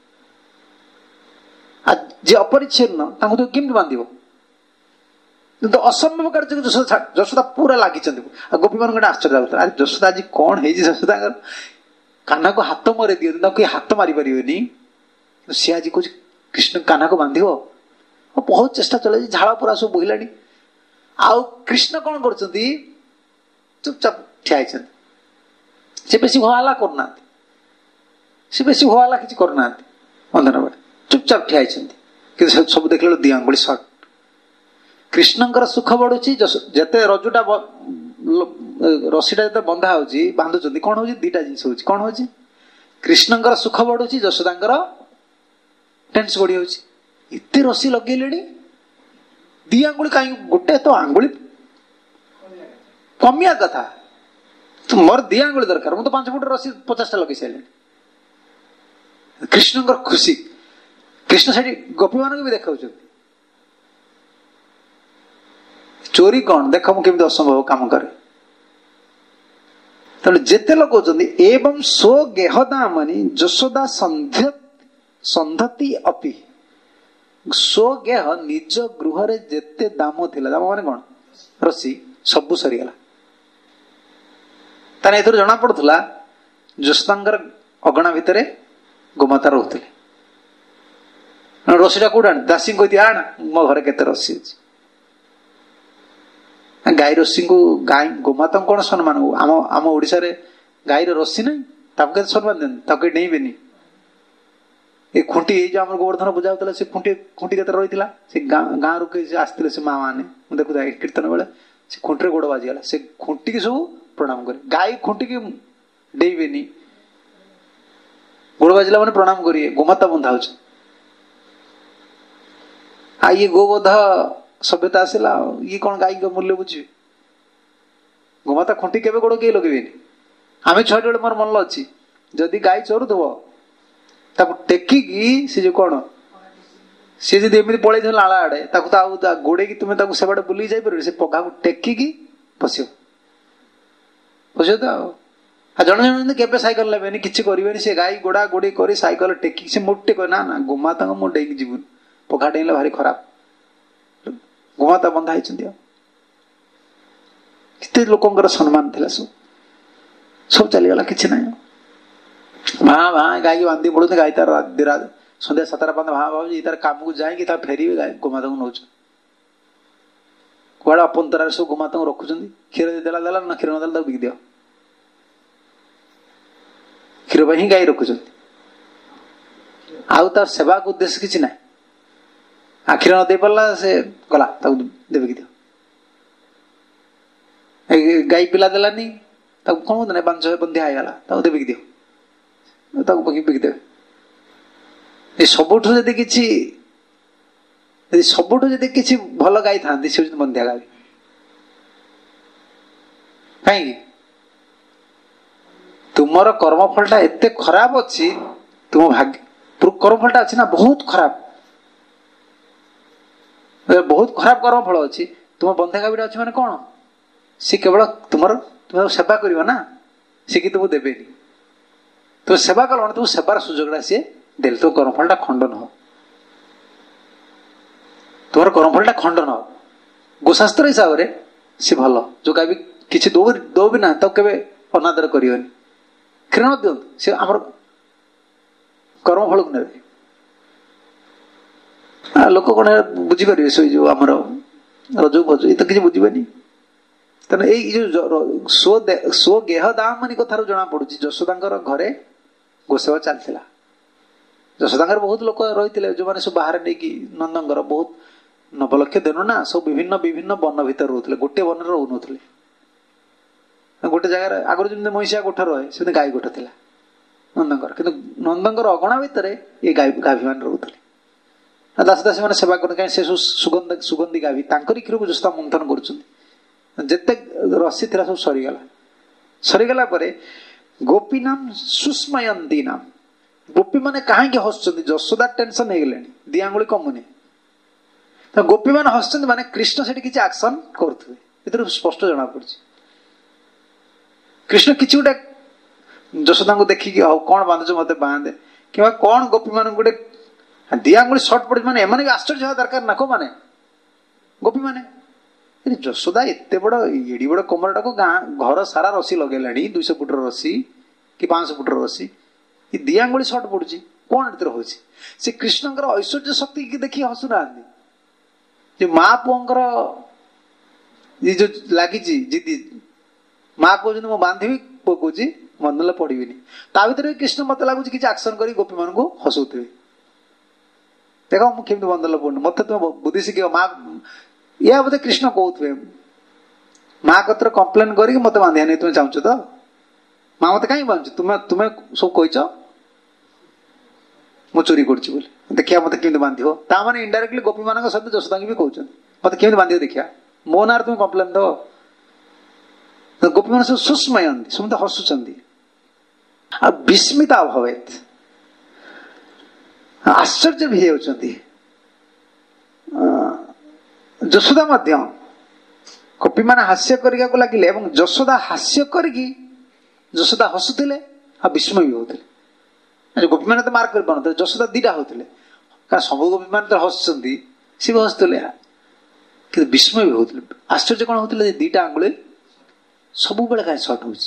Speaker 1: जे अपरिच्छिन्न तुम केमती बांध तो असंभव कार्य जशोदा जशोदा पूरा लगी गोपी मान गोटे आश्चर्य आज जशोदा आज कौन है जशोदा कान्हा को हाथ मरे दियो कोई हाथ मारी पारे सी आज कह कृष्ण कान्हा को बांध बहुत चेष्टा चले झाड़ पूरा सब बोहला आउ कृष्ण कौन कर चुपचाप ठिया से बेसी होला करना से बेसी होला कि करना बंधन बेले चुपचाप ठिया कि सब देख दी आंगुली सर्ट कृष्णंकर सुख बढ़ुची जिते रजुटा रसीटा जो बंधा हो बांधुंट कौन हो दीटा जिन हो कौन हो कृष्णंकर सुख बढ़ुची जशोदांकर टेंस बढ़ी होते रसी लगे दी आंगुली कहीं गोटे तो आंगुली कमिया कथा तो मोर दी आंगुली दरकार मुझे पांच फुट रसी पचास लगे सारे कृष्णंकर खुशी कृष्ण से गोपी मान भी देखा चोरी कौन देख मुझे असंभव काम करे तेणु जेते लोग कहते एवं सो गेहदामनी जशोदा संधति अपि सो गेह निज गृह रे जेते दाम थिला दाम माने कौन रसी सबु सरीगला ताने एथुर जना पड़ुला जशोदांकर अगणा भितरे गोमाता रोते रसीटा कौट आण दासी कहती आण मो घर केते रसी अछि गाई रसी को गाय गोमाता कौन सम्मान आम आम ओडिशा रे गाई रसी ना ताके सम्मान देन डेबेनी ये खुंटी जो आम गोवर्धन पूजा होता से खुंटी खुंटी के रही से गाँ रु आसते से माँ मैंने देखु कीर्तन बेले से खुंटी गोड़ बाजीगला से खुंटी की सब प्रणाम करे गाई खुंटी की डेबेनी गोड़ बाजिला मैंने प्रणाम करिए गोमाता बंधा हो आ ये गोबध सभ्यता आसला ये कौन गाई मूल्य बुझे गोमाता खुंटी केवे गोड़ किए लगे आम छुआ बेले मोर मन अच्छी जदि गाई चरुथव ताको टेकिकी से जो कौन सी जब एमती पलि नाला आड़े गोड़े तुम सेबाटे बुल जापर से पघा को टेकिकी बस बुझ तो आ जन जन के सैकल ने कि करें से गाई गोड़ा गोड़ी कर सैकल टेकिकी से मोटे कह ना ना गोमाता मो डेक जीवन पघा डेले भारी खराब गोमाता बंधा होते लोकर सम्मान थी सब सब चलीगला कि ना भाँ भाँ गाई बांधी पड़ते गाई तार सन्ध्या सतटा पाँच भाँ भाव तार कम को जाए तार फेर गाई गोमाता को नौ कड़ा अपंतरा सब गोमाता को रखुच्च क्षीर देला देला ना क्षीर नदेला बिक दियो क्षीर ही गाई रखुच्च आउ तार सेवा को उद्देश्य किसी ना आ क्षीर न दे पारा से गला देवे कि दियो गाई पिला देलानी कौन होता ना पांच बंधिया होगा देवे कि दियो बिकदे सबुठ जदि किसी सबुठ जदि किसी भल गाई था बंधिया गाई कहीं तुमर कर्मफलटा एत खराब अच्छी तुम भाग्य कर्मफलटा अच्छी ना बहुत खराब बहुत खराब कर्मफल अच्छी तुम बंधिया गाईटा अच्छी मैंने कौन सी केवल तुम तुम सेवा कर ना सी कि तुमको देवेनी तो सेवा कल तुम सेवार सुजोगटा सी दे तो कर्मफलटा खंडन हो तुम कर्मफलटा खंडन हो गोशास्त्र हिसाब से सी भल जो गाय किसी दो दो भी ना तो केवे अनादर करियोनी क्षीण दियंतु सी आमर कर्म फल को नेबे लोक कौन बुझीपारे से जो आम रजु बजु ये तो किसी बुझेनि तेना ये जो स्व स्व गेह दामनी कथार जना पड़ी यशोदा घरे गोसेवा चलता यशोदा बहुत लोक रही जो मैंने सब बाहर नहीं कि नंदर बहुत नवलक्ष दिन ना सब विभिन्न विभिन्न वन भितर रोते गोटे वन रोते गोटे जगार आगर जमी महिषा गोठ रहे से गाई गोठ था नंदर कि नंदर अगणा भितर ये गाई गाभी मान रोते दास दासी मैंने सेवा करते कहीं से सुगंध सुगंधी गाभी तांकरी क्षीर को जस्ता मंथन करते रसी थी सब सरीगला सरीगला गोपी नाम सुस्मयंती नाम गोपी मैंने कहीं हसुच्च यशोदा टेंशन हो गले दी आंगुली कमुनी तो गोपी मैंने हसुच्च माने कृष्ण से किसी एक्शन करुवे स्पष्ट जना पड़ी कृष्ण किसी गोटे यशोदा को देखिकी हौ कौन बांधुच मत बांधे कि कौन गोपी मान गोटे दी आंगुली सर्ट पड़ी माने एम आश्चर्य हवा दरकार ना को माने गोपी माने यशोदा एत बड़ एड़ी बड़ कमरटा को गाँ घर सारा रसी लगे दुईश फुट रसी कि पांच फुट रसी ये दी आंगुली सर्ट पड़ी कौन एत हो से कृष्ण ऐश्वर्य शक्ति की देखिए हसुना जो माँ पुओंकर ये जो लगी जिदी माँ कहते मो बांधवी पुओ कौच बंधले पड़वी ता भर कृष्ण मत लगुच कि एक्शन कर गोपी मान को हसुवे देख मुझे बंधले पड़नी मत तुम बुद्धि शिख माँ या बोधे कृष्ण कहते माँ कतर कम्प्लेन कर मत बांधिया नहीं तुम्हें चाहूच तो माँ मत कहीं बांधु तुम्हें तुम्हें सब कहीच मु चोरी कर देखिया मत केमी बांध ताने इनडायरेक्टली गोपी मान सहित यशोदा भी कहते मत केमी बांध देखिया मो ना तुम्हें कम्प्लेन दो तो गोपी मान सब सुस्मयंती समझते हसुंच विस्मिता भवेत आश्चर्य भी होती यशोदा मध्य गोपी मान हास्य करने लगे यशोदा हास्य करके यशोदा हसुले आ विस्मय भी होते गोपी मैंने तो मार्क कर पाते यशोदा दीटा होते सब गोपी मान तो हसुँच सी भी हसुले कि विस्मय भी होते आश्चर्य कौन होते दीटा आंगुली सब बेले कहीं सर्ट हो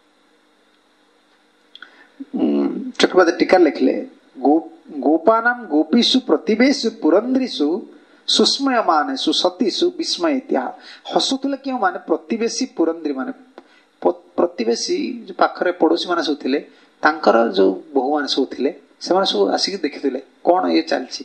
Speaker 1: चक्रवर्ती टीका लिखले गो गोपानाम गोपीषु प्रतिवेशु पुरंद्रीषु सुस्मयमानेषु सतीषु विस्मय इत्याह हसुले क्यों माने प्रतिवेशी पुरंद्री माने प्रतिवेशी जो पाखरे पड़ोशी माने सब थिले तांकर जो बहु माने सब थिले से माने सब आसिक देखिथिले कौन ये चलछि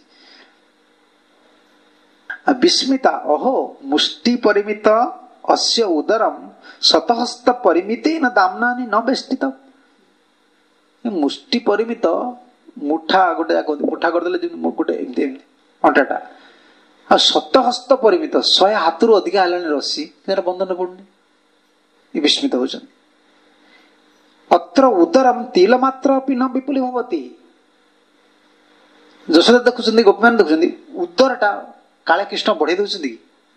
Speaker 1: विस्मिता अहो मुष्टि परिमित अस्य उदरम शतहस्त परिमितेन दाम्नानि न बेष्टित मुष्टि परिमित मुठा गोटे मुठा करदे गोटे अंटाटा आ शतहस्त परिमित शहे हाथ रु अधिक है रसी बंधन पड़ुनी विस्मित होती अत्र उदरम तिल मात्र न विपुली भवती यशोदा देखुं गोपी मान देखुं उदरटा काले कृष्ण बढ़े दौरान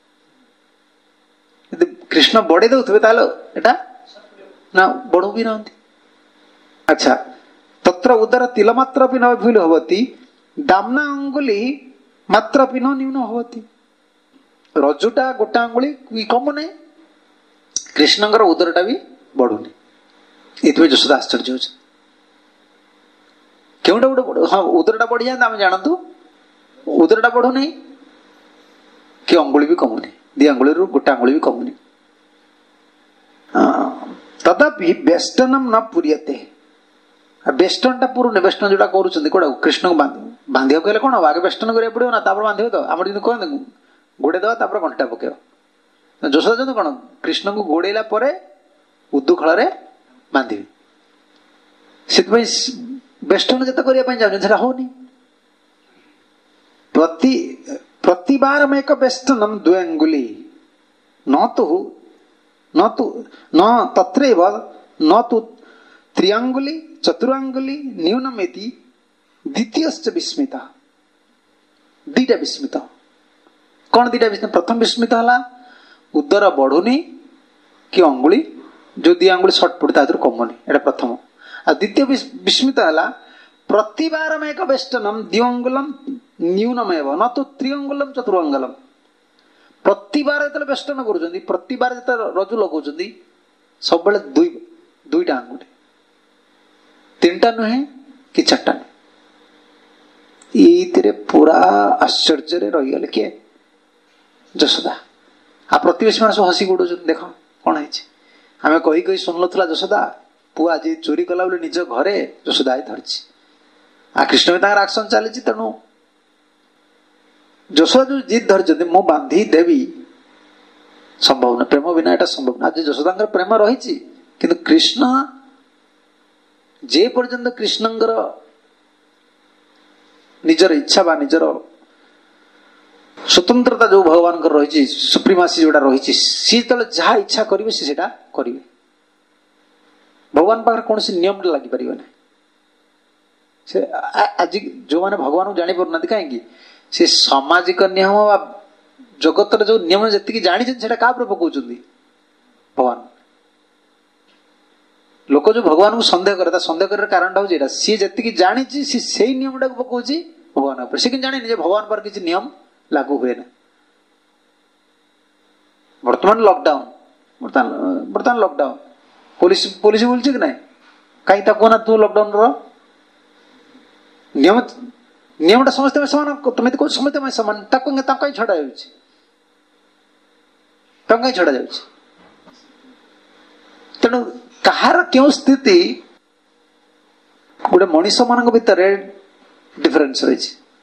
Speaker 1: कृष्ण बढ़े दौथे एटा ना बढ़ू भी ना अच्छा तत्र उदर तिल मात्र न विपुली भवती दामना अंगुली मात्र न न्यून होती रजुटा गोटा अंगुली कमुने कृष्णकर उदरटा भी बढ़ुनी ये यशोदा आश्चर्य हो क्योंटा गोटे हाँ उदरटा बढ़ी जाए आम जानतु उदरटा बढ़ु नहीं कि अंगुली भी कमुनी दी अंगुली गोटा अंगुली भी कमुनी तदापि वेष्टनम न पूर्यते वेष्टन टा पूर्ण वेष्टन जोटा करा कृष्ण को बांधिया कहले कौन आगे वेष्टन करा पड़ो ना बांधे तो आम कहते गोड़े दवा घंटा पकेव यशोदा जो कौन कृष्ण को गोड़ेला उदु खल बांधि से वेष्टन जिते करने चाहते होनी प्रति प्रतिबार में एक वेष्टनम द्वे अंगुली न तो न तो न तत्रैव न तो त्रियांगुली चतुरांगुली न्यूनमेति द्वितीय विस्मिता दीटा विस्मित कौन दीटा विस्मित प्रथम विस्मित है उदर बढ़ुनी कि अंगुली जो दी अंगुली सर्ट पड़ता है कमुनी एटा प्रथम आ द्वितीय विस्मित है प्रतिबार में एक वेष्टनम द्विअंगुलम न्यूनमेव न तो त्रिअंगुलम चतुरंगलम प्रतिबार जो बेष्टन कर प्रतिबार जो रजु लगा सब दुई दुईटा आंगुठी तीन टा नुहे कि चार्टा नुहे ये पूरा आश्चर्य रहीगले किए यशोदा आ प्रतिवेशी मान सब हसी गुड़ देख कौन है आम कही कही शुणुला यशोदा पुआ आज चोरी कला बोले निज घरे यशोदा धरची आ कृष्ण भी आक्शन चली तेणु यशोदा जो जिद धरती मु बांधी देवी संभव न प्रेम बिना एटा संभव न आज यशोदा प्रेम रही किंतु कृष्ण जे पर्यंत कृष्णंकर निजर इच्छा बा निजर स्वतंत्रता जो भगवान रही सुप्रीमासी जोड़ा रही सी तो जहाँ इच्छा करेंगे सी सेटा करेंगे भगवान पाखे कौन सी नियम लगी पार ना से आज जो मैंने भगवान को जानी पार ना कहीं से सामाजिक नियम जगतर जो नियम जी जानी क्या पकाउं भगवान लोक जो भगवान को सन्देह करे सन्देह कर कारण हूँ सी जी जानी सी से नियम टाक पकाउं भगवान पर सी जानी भगवान पर किसी नियम लागू हुए ना बर्तमान लॉकडाउन बर्तमान बर्तमान लॉकडाउन पुलिस पुलिस बोलছে कि ना कहीं तक ना तू लॉकडाउन रो नियम नियमटा समस्त समान तुम समस्त समान कहीं छड़ा कहीं छड़ा जा तेणु कहार क्यों स्थिति गोटे मनीष मान भितर डिफरेन्स रही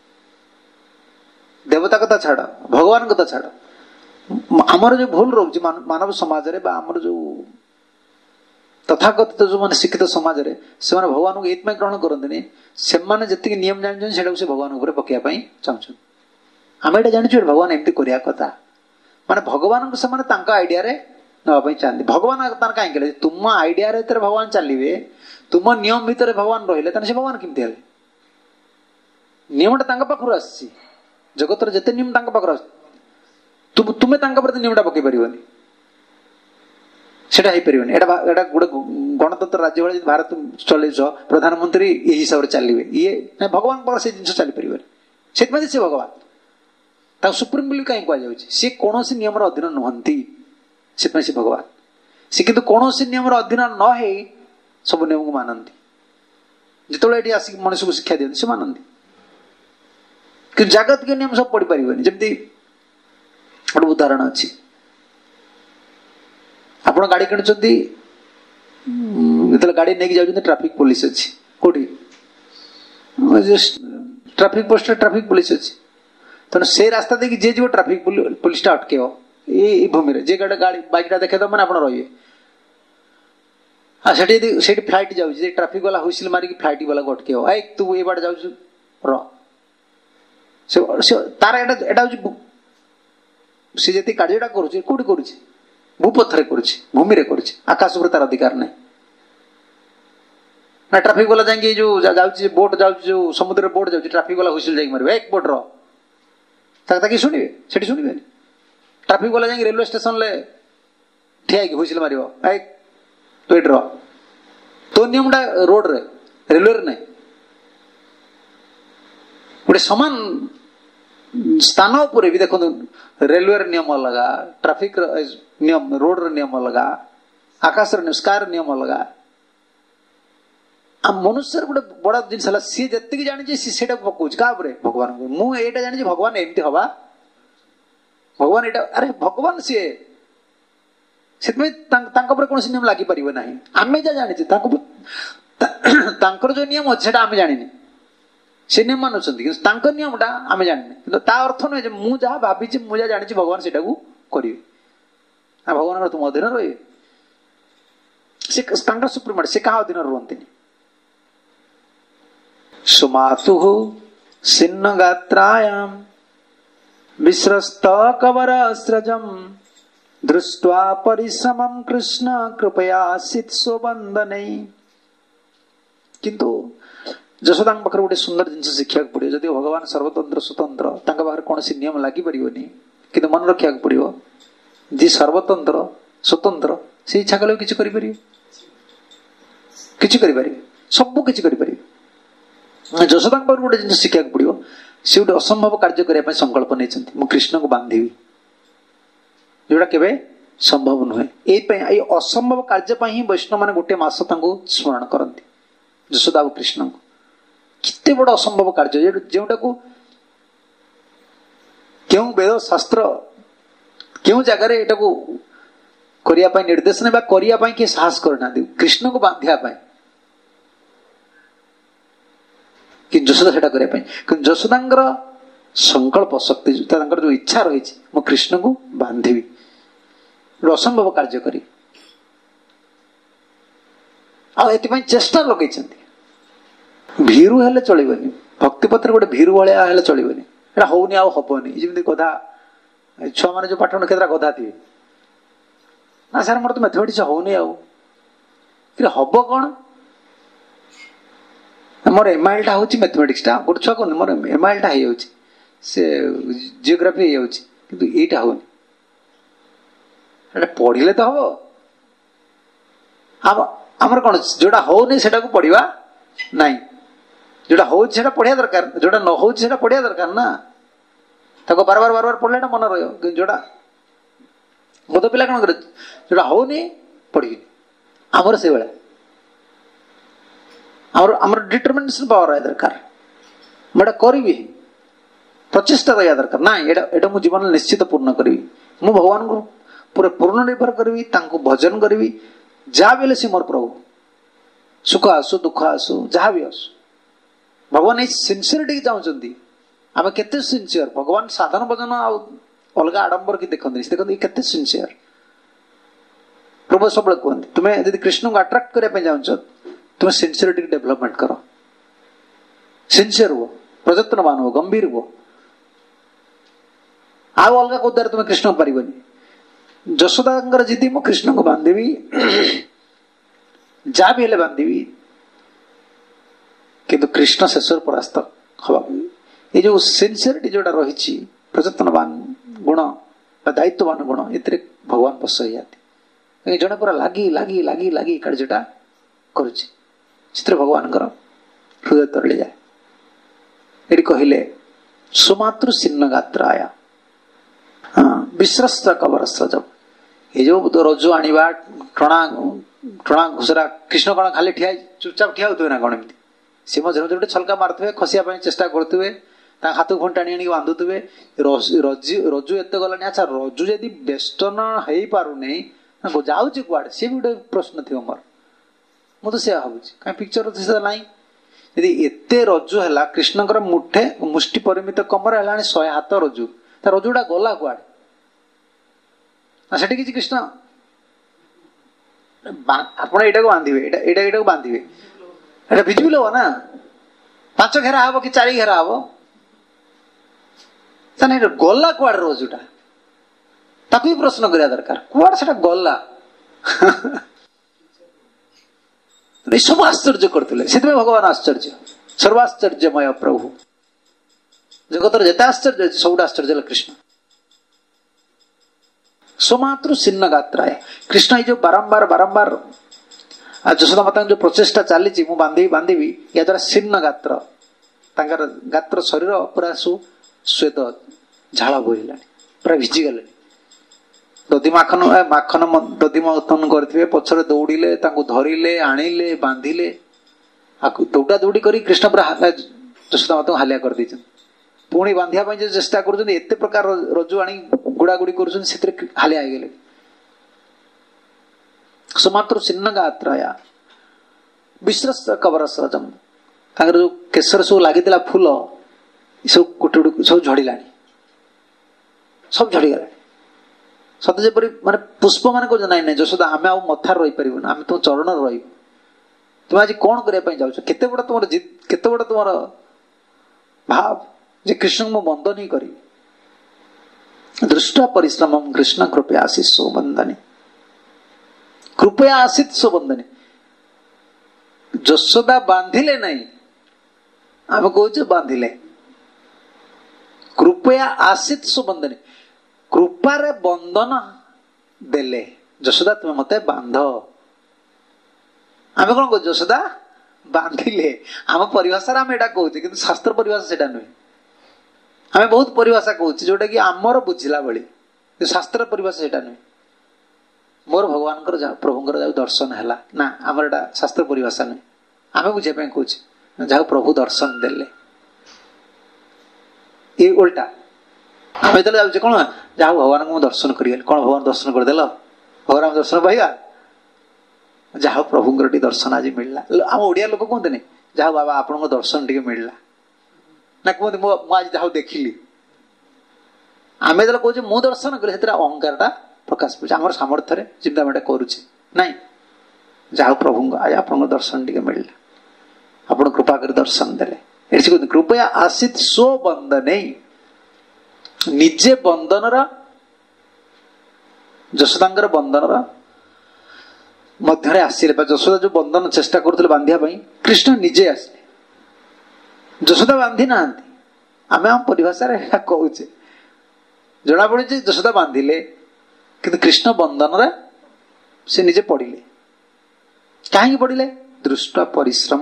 Speaker 1: देवता कथा छाड़ भगवान कथा छाड़ आमर जो भूल रोचे मानव समाज रे बा आमर जो तथाकथित जो मैंने शिक्षित समाज रे से भगवान को ये ग्रहण करते से जी नियम जान से भगवान पकड़ाई चाहूँ आम ये जानी भगवान एमती करने कथा माने भगवान को से आइडिया रे नापी चाहते भगवान कहीं तुम आइडिया रे भगवान चलिए तुम नियम भितर भगवान रही से भगवान केमती हेले नियमटा पाखु आसी जगतर जिते नियम पाखु तुम तुम्हें प्रति नियमटा पकई पारनी सेटा पारनी एटा गोटे गणतंत्र राज्य भाई भारत चल प्रधानमंत्री ये हिसाब से चलिए ये भगवान पाखे से जिन चली पारे से सी भगवान सुप्रीम बोली कहीं कह सी कौन नियम अधीन नुहति से भगवान सी किंतु कौन नियम अधीन न हो सब नियम को मानती जिते ये आसिक मनुष्य को शिक्षा दिखती से मानती कि जागतिक नियम सब पढ़ी पारे जमी गोटे उदाहरण अच्छी आप गाड़ी किणुंट जो गाड़ी नहीं जाऊँ ट्राफिक पुलिस अच्छी कौटी ट्राफिक पोस्ट ट्राफिक पुलिस अच्छी तेना से रास्ता देखिए जे जो ट्राफिक पुलिसटा अटके ये भूमि जे गाड़ी गाड़ी बाइकटा देखे मैंने आप रे से फ्लाइट जाऊँगी ट्राफिक वाला हुइसिल मारिक फ्लाइट वाला को अटके आई तू ये बाट जाऊ र तार एटा सी जी कार्यटा करुचे कौटी करुचे भूपथरे करुचे भूमि कर आकाश पर तार अधिकार नहीं ना ट्राफिक वाला जाए जो जाऊँगी बोट जाऊँ जो समुद्र बोट जाऊँगी ट्राफिक वाला हुइसिल जाए मारे एक बोट रो ताकि शुणवे से शुणवे ट्राफिक वाला जाए रेलवे स्टेशन ले ठिया हुइसिल मार तू ये रो तो नियमटा रोड रे रेलवे नहीं गोटे सामान स्थान उपर भी देखो रेलवे नियम अलग ट्राफिक नियम रोड नियम अलग आकाश स्काय नियम अलग आ मनुष्य गोटे बड़ा जिनस सी जी जानी सी से पकाऊ क्या भगवान को मुझे जानी भगवान एमती हवा भगवान ये अरे भगवान सी से कौन नियम लगी पार ना आम जहाँ जानी जो नियम अच्छे आम जानी से नियम मानुंट नियमटा आम जानी ता अर्थ नुहे मुझे जहाँ भावी मुझे जानी भगवान से करेंगे भगवान तुम अधीन रही सुप्रीम से क्या अधीन रुहति सुमातु सिन्न गात्रायाम विश्रस्त कवर स्रजम दृष्ट्वा परिश्रमं कृष्ण कृपया सित्सोबंदनै किंतु यशोदा पाखे गोटे सुंदर जिन शिक्षा पड़ो जदि भगवान सर्वतंत्र स्वतंत्र पाखे कौन नियम लगी पारनी कि मन रखा पड़ो जी सर्वतंत्र स्वतंत्र से इच्छा कले कि सब किसी यशोदा गोटे जिन शिक्षा पड़ो सी गोटे असंभव कार्य करने संकल्प नहीं कृष्ण को बांधि जोटा केबे संभव नुहे। ये असंभव कार्य ही वैष्णव मैंने गोटे मास स्मरण करती यशोदा और कृष्ण को। कितने बड़ असंभव कार्य जोटा को क्यों वेद शास्त्र क्यों जगार एटा को करने निर्देश ना करने किए साहस करना कृष्ण को बांधिया कि यशोदा से करने यशोदांगर संकल्प शक्ति जो इच्छा रही मो कृष्ण को बांधि असंभव कार्य करी आपाई चेष्टा लगे भीरु हेले चलबनी भक्तिपत्र गोटे भीरु भाया हेले चलबनी एटा होनी आउ हबनी जमी गधा छुआ मैंने जो पाठ केतरा गधा थे ना सर मोर तो मैथमेटिक्स होनी आउ हम कौन मोर एमआईएल टा हूँ मैथमेटिक्स टा गोटे छुआ कहूँ मोर एमआईएल टा हो जियोग्राफी हो यहीटा होनी पढ़ले तो हम आमर कौन जोटा होनी से पढ़ा ना जोटा हो पढ़िया दरकार जोटा न हो पढ़िया दरकार ना ताको बार बार बार बार पढ़ले मन रही जोटा मो तो पिला कौन कर जोटा होनी पढ़ी आमर से भाया आमर आमर डिटरमिनेशन पावर है दरकार मैं करी प्रचेषा रहा दरकार ना एटा मु जीवन निश्चित पूर्ण करी मु भगवान को पूरे पूर्ण निर्भर करी भजन करी जहाँ भी सी मोर प्रभु सुख आसु दुख आसु जहाँ भी आसु भगवान ये सिंसियरिटी चाहते आम केते सिंसियर भगवान साधन भजन अलग आडंबर की देखते देखते केते सिंसियर प्रभु सब कहते तुम्हें यदि कृष्ण को अट्राक्ट करने चाहो तुम्हें सिंसियरिटी डेवलपमेंट कर सिंसियर हो प्रयत्नवान हो गंभीर हो आउ अलग को द्वारा तुम्हें कृष्ण को पारबनी यशोदा जिदी मो कृष्ण को बांधि जहाँ भी हेले बांधि किंतु कृष्ण शेषर परास्त हवा ये जो सिंसियरिटी जोटा रही प्रयत्नवान गुण दायित्ववान गुण ये भगवान बस हो जाती जड़े पूरा लगी लगी लगी लगी कार्यटा कर भगवान हृदय तरली जाए ये कहले सुमातृ सिन्न गात्राया विश्रस्त कबरस्थ जब ये जो रज्जु आनिबा टणा टणा घुसरा कृष्ण कौन खाली ठिया चुपचाप ठिया होते ना कौन एमती सी मझे मझे गोटे छलका मारुवे खसिया चेष्टा करुवे हाथ को टाणी आनी बांधुवे रज्जु एत गलानी अच्छा रज्जु जदि बेष्टन हो पारुनी जाऊँ कुआड़े सी भी गोटे प्रश्न थी मोर मुझे से भावुँ कहीं पिक्चर ना यदि एते रज्जु है कृष्णकर मुठे मुष्टि परिमित कमर है शहे हाथ रज्जु रज्जुटा गला कुआड़े से किसी कृष्ण आप यहाँ को बांधे यहाँ को बांधे एटा भिजिबल हम ना पांच घेरा हम कि चार घेरा हम गला कुआड़े रज्जुटा ताकू भी प्रश्न करिया दरकार कुआड़े से गला सब आश्चर्य करते से भगवान आश्चर्य सर्वाश्चर्यमय प्रभु जगत जिते आश्चर्य सब आश्चर्य कृष्ण सुमातृ सिन्न गात्राय कृष्ण ये बारंबार बारंबार यशोदा माता जो प्रचेषा चली बांधि बांधि या द्वारा सिन्न गात्र गात्र शरीर पूरा सु श्वेत झाड़ बोला पूरा भिजिगले दधी माखन माखन दधी मथन करते पछरे दौड़िले धरिले आणिले बांधिले दौड़ा दौड़ी कर कृष्ण पूरा यशोदा माता हालिया कर दी पुणी बांधिया जो चेष्टा करते प्रकार रज्जु आनी गुड़ा गुड़ी कर हालिया गले सुमात्र सिन्न गात्राया विश्रस्त कबरस रजम जो केसर सब लगी फूल सब गोटे गोटे सब झड़िला सब झड़गला सत जेपरी माने पुष्प मान कह ना यशोदा आम आ मथार रही पार आम तुम चरण रही तुम आज कौन करने जाऊँ केते बड़ तुम केते बड़ तुम भाव जे कृष्ण को बंदन ही करी दृष्टा परिश्रम कृष्ण कृपया आशीष सो बंदनी कृपया आशीष सो बंदनी यशोदा बांधिले नहीं आम कहे बांधिले कृपया आशीष सो बंदनी कृपार बंधन देले यशोदा तुम्हें मत बांध आम कौन कह यशोदा बांधिले आम परिभाषा आम एटा कहूँ कि शास्त्र परिभाषा से नुहे आम बहुत परिभाषा कहूँ जोटा कि आमर बुझला भाई शास्त्र परिभाषा सेटा नुहे मोर भगवान प्रभुंर जो दर्शन है ना आमर एटा शास्त्र परिभाषा नुहे आम बुझे कौच जहाँ प्रभु दर्शन देले ये उल्टा आम जो जाऊे कौन जहाँ भगवान को दर्शन करें कौन भगवान दर्शन करदेल भगवान दर्शन पाइबा जहाँ प्रभुंर टी दर्शन आज मिलला आम ओडिया लोक कहते नहीं जहाँ बाबा आपण दर्शन टी मिलला ना कहते आज जहाँ देखिली आम जो कहे मु दर्शन कले अहंकार टा प्रकाश पाच आम सामर्थ्य जिम्मे आम करुचे नाई जहाँ प्रभु आज आप दर्शन टी मिलला आप कृपा कर दर्शन देले कृपया आसित स्व बंदन निजे बंधन जशोदा बंधन मध्य आसिले जशोदा जो बंधन चेष्टा करते बांधिया कृष्ण निजे आसिले जशोदा बांधि ना आम आम परिभाषा कहचे जना पड़े जशोदा बांधिले किंतु कृष्ण बंधन से निजे पड़िले कहीं पड़िले दृष्ट परिश्रम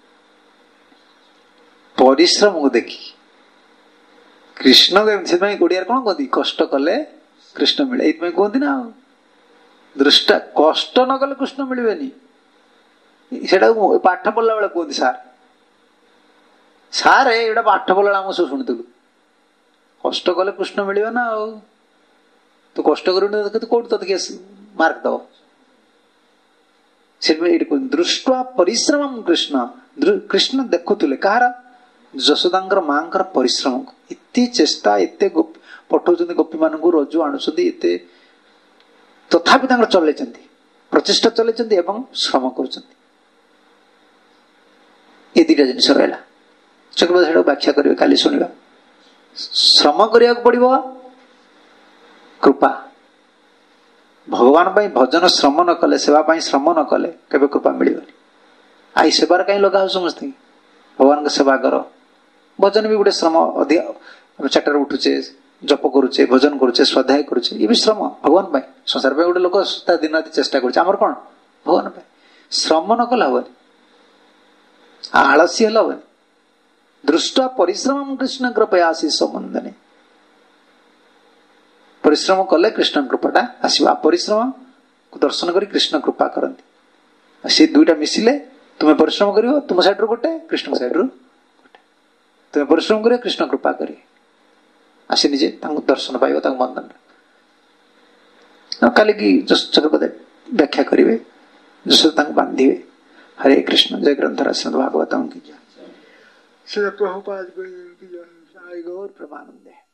Speaker 1: परिश्रम को देखी कृष्ण ओडिया कौन कहती कष्ट कले कृष्ण मिले ये कहती ना दृष्टा कष्ट न कले कृष्ण मिलबेनी से पाठ पढ़ला बेले कहती सार सारे ये पाठ पढ़ला आम सब शुणुलु कष्ट कले कृष्ण मिले ना तू कष्ट कर कौट ते मार्क दब से दृष्टा परिश्रम कृष्ण कृष्ण देखुले कहार जशोदा माँ परिश्रम एत चेष्टा एत पठाऊँ गोपी मान रजु आणुंट एत तथापि चल प्रचेषा चल श्रम कर दीटा जिन रहा चक्रवर्ती व्याख्या करेंगे काली शुणा श्रम करा पड़ो कृपा भगवान भजन श्रम न कले सेवा श्रम न कले केबे कृपा मिलबनी आई सेवार कहीं लगा समझते भगवान का सेवा कर भजन भी गोटे श्रम अधिक चार उठुचे जप करुचे भजन करुचे स्वाध्याय करुचे ये भी श्रम भगवान संसार गोटे लोक दिन राति चेष्टा कर कौन भगवान श्रम न कले हेनी आलसी हेनी दृष्टा परिश्रम कृष्ण कृपया आशीष संबंधने परिश्रम कले कृष्ण कृपाटा आसवा परिश्रम को दर्शन कर कृष्ण कृपा करती से दुईटा मिसिले तुम्हें परिश्रम कर तुम साइड रू गोटे कृष्ण साइड रू गोटे तुम्हें परिश्रम कर कृष्ण कृपा करे आसी निजे दर्शन पाइब बंधन काली की चक्रवर्ती व्याख्या करेंगे जशोदा बांधे हरे कृष्ण जय ग्रंथराज श्रीमद् भागवतम की जय श्री प्रभुपाद की जय गौर प्रेमानंद।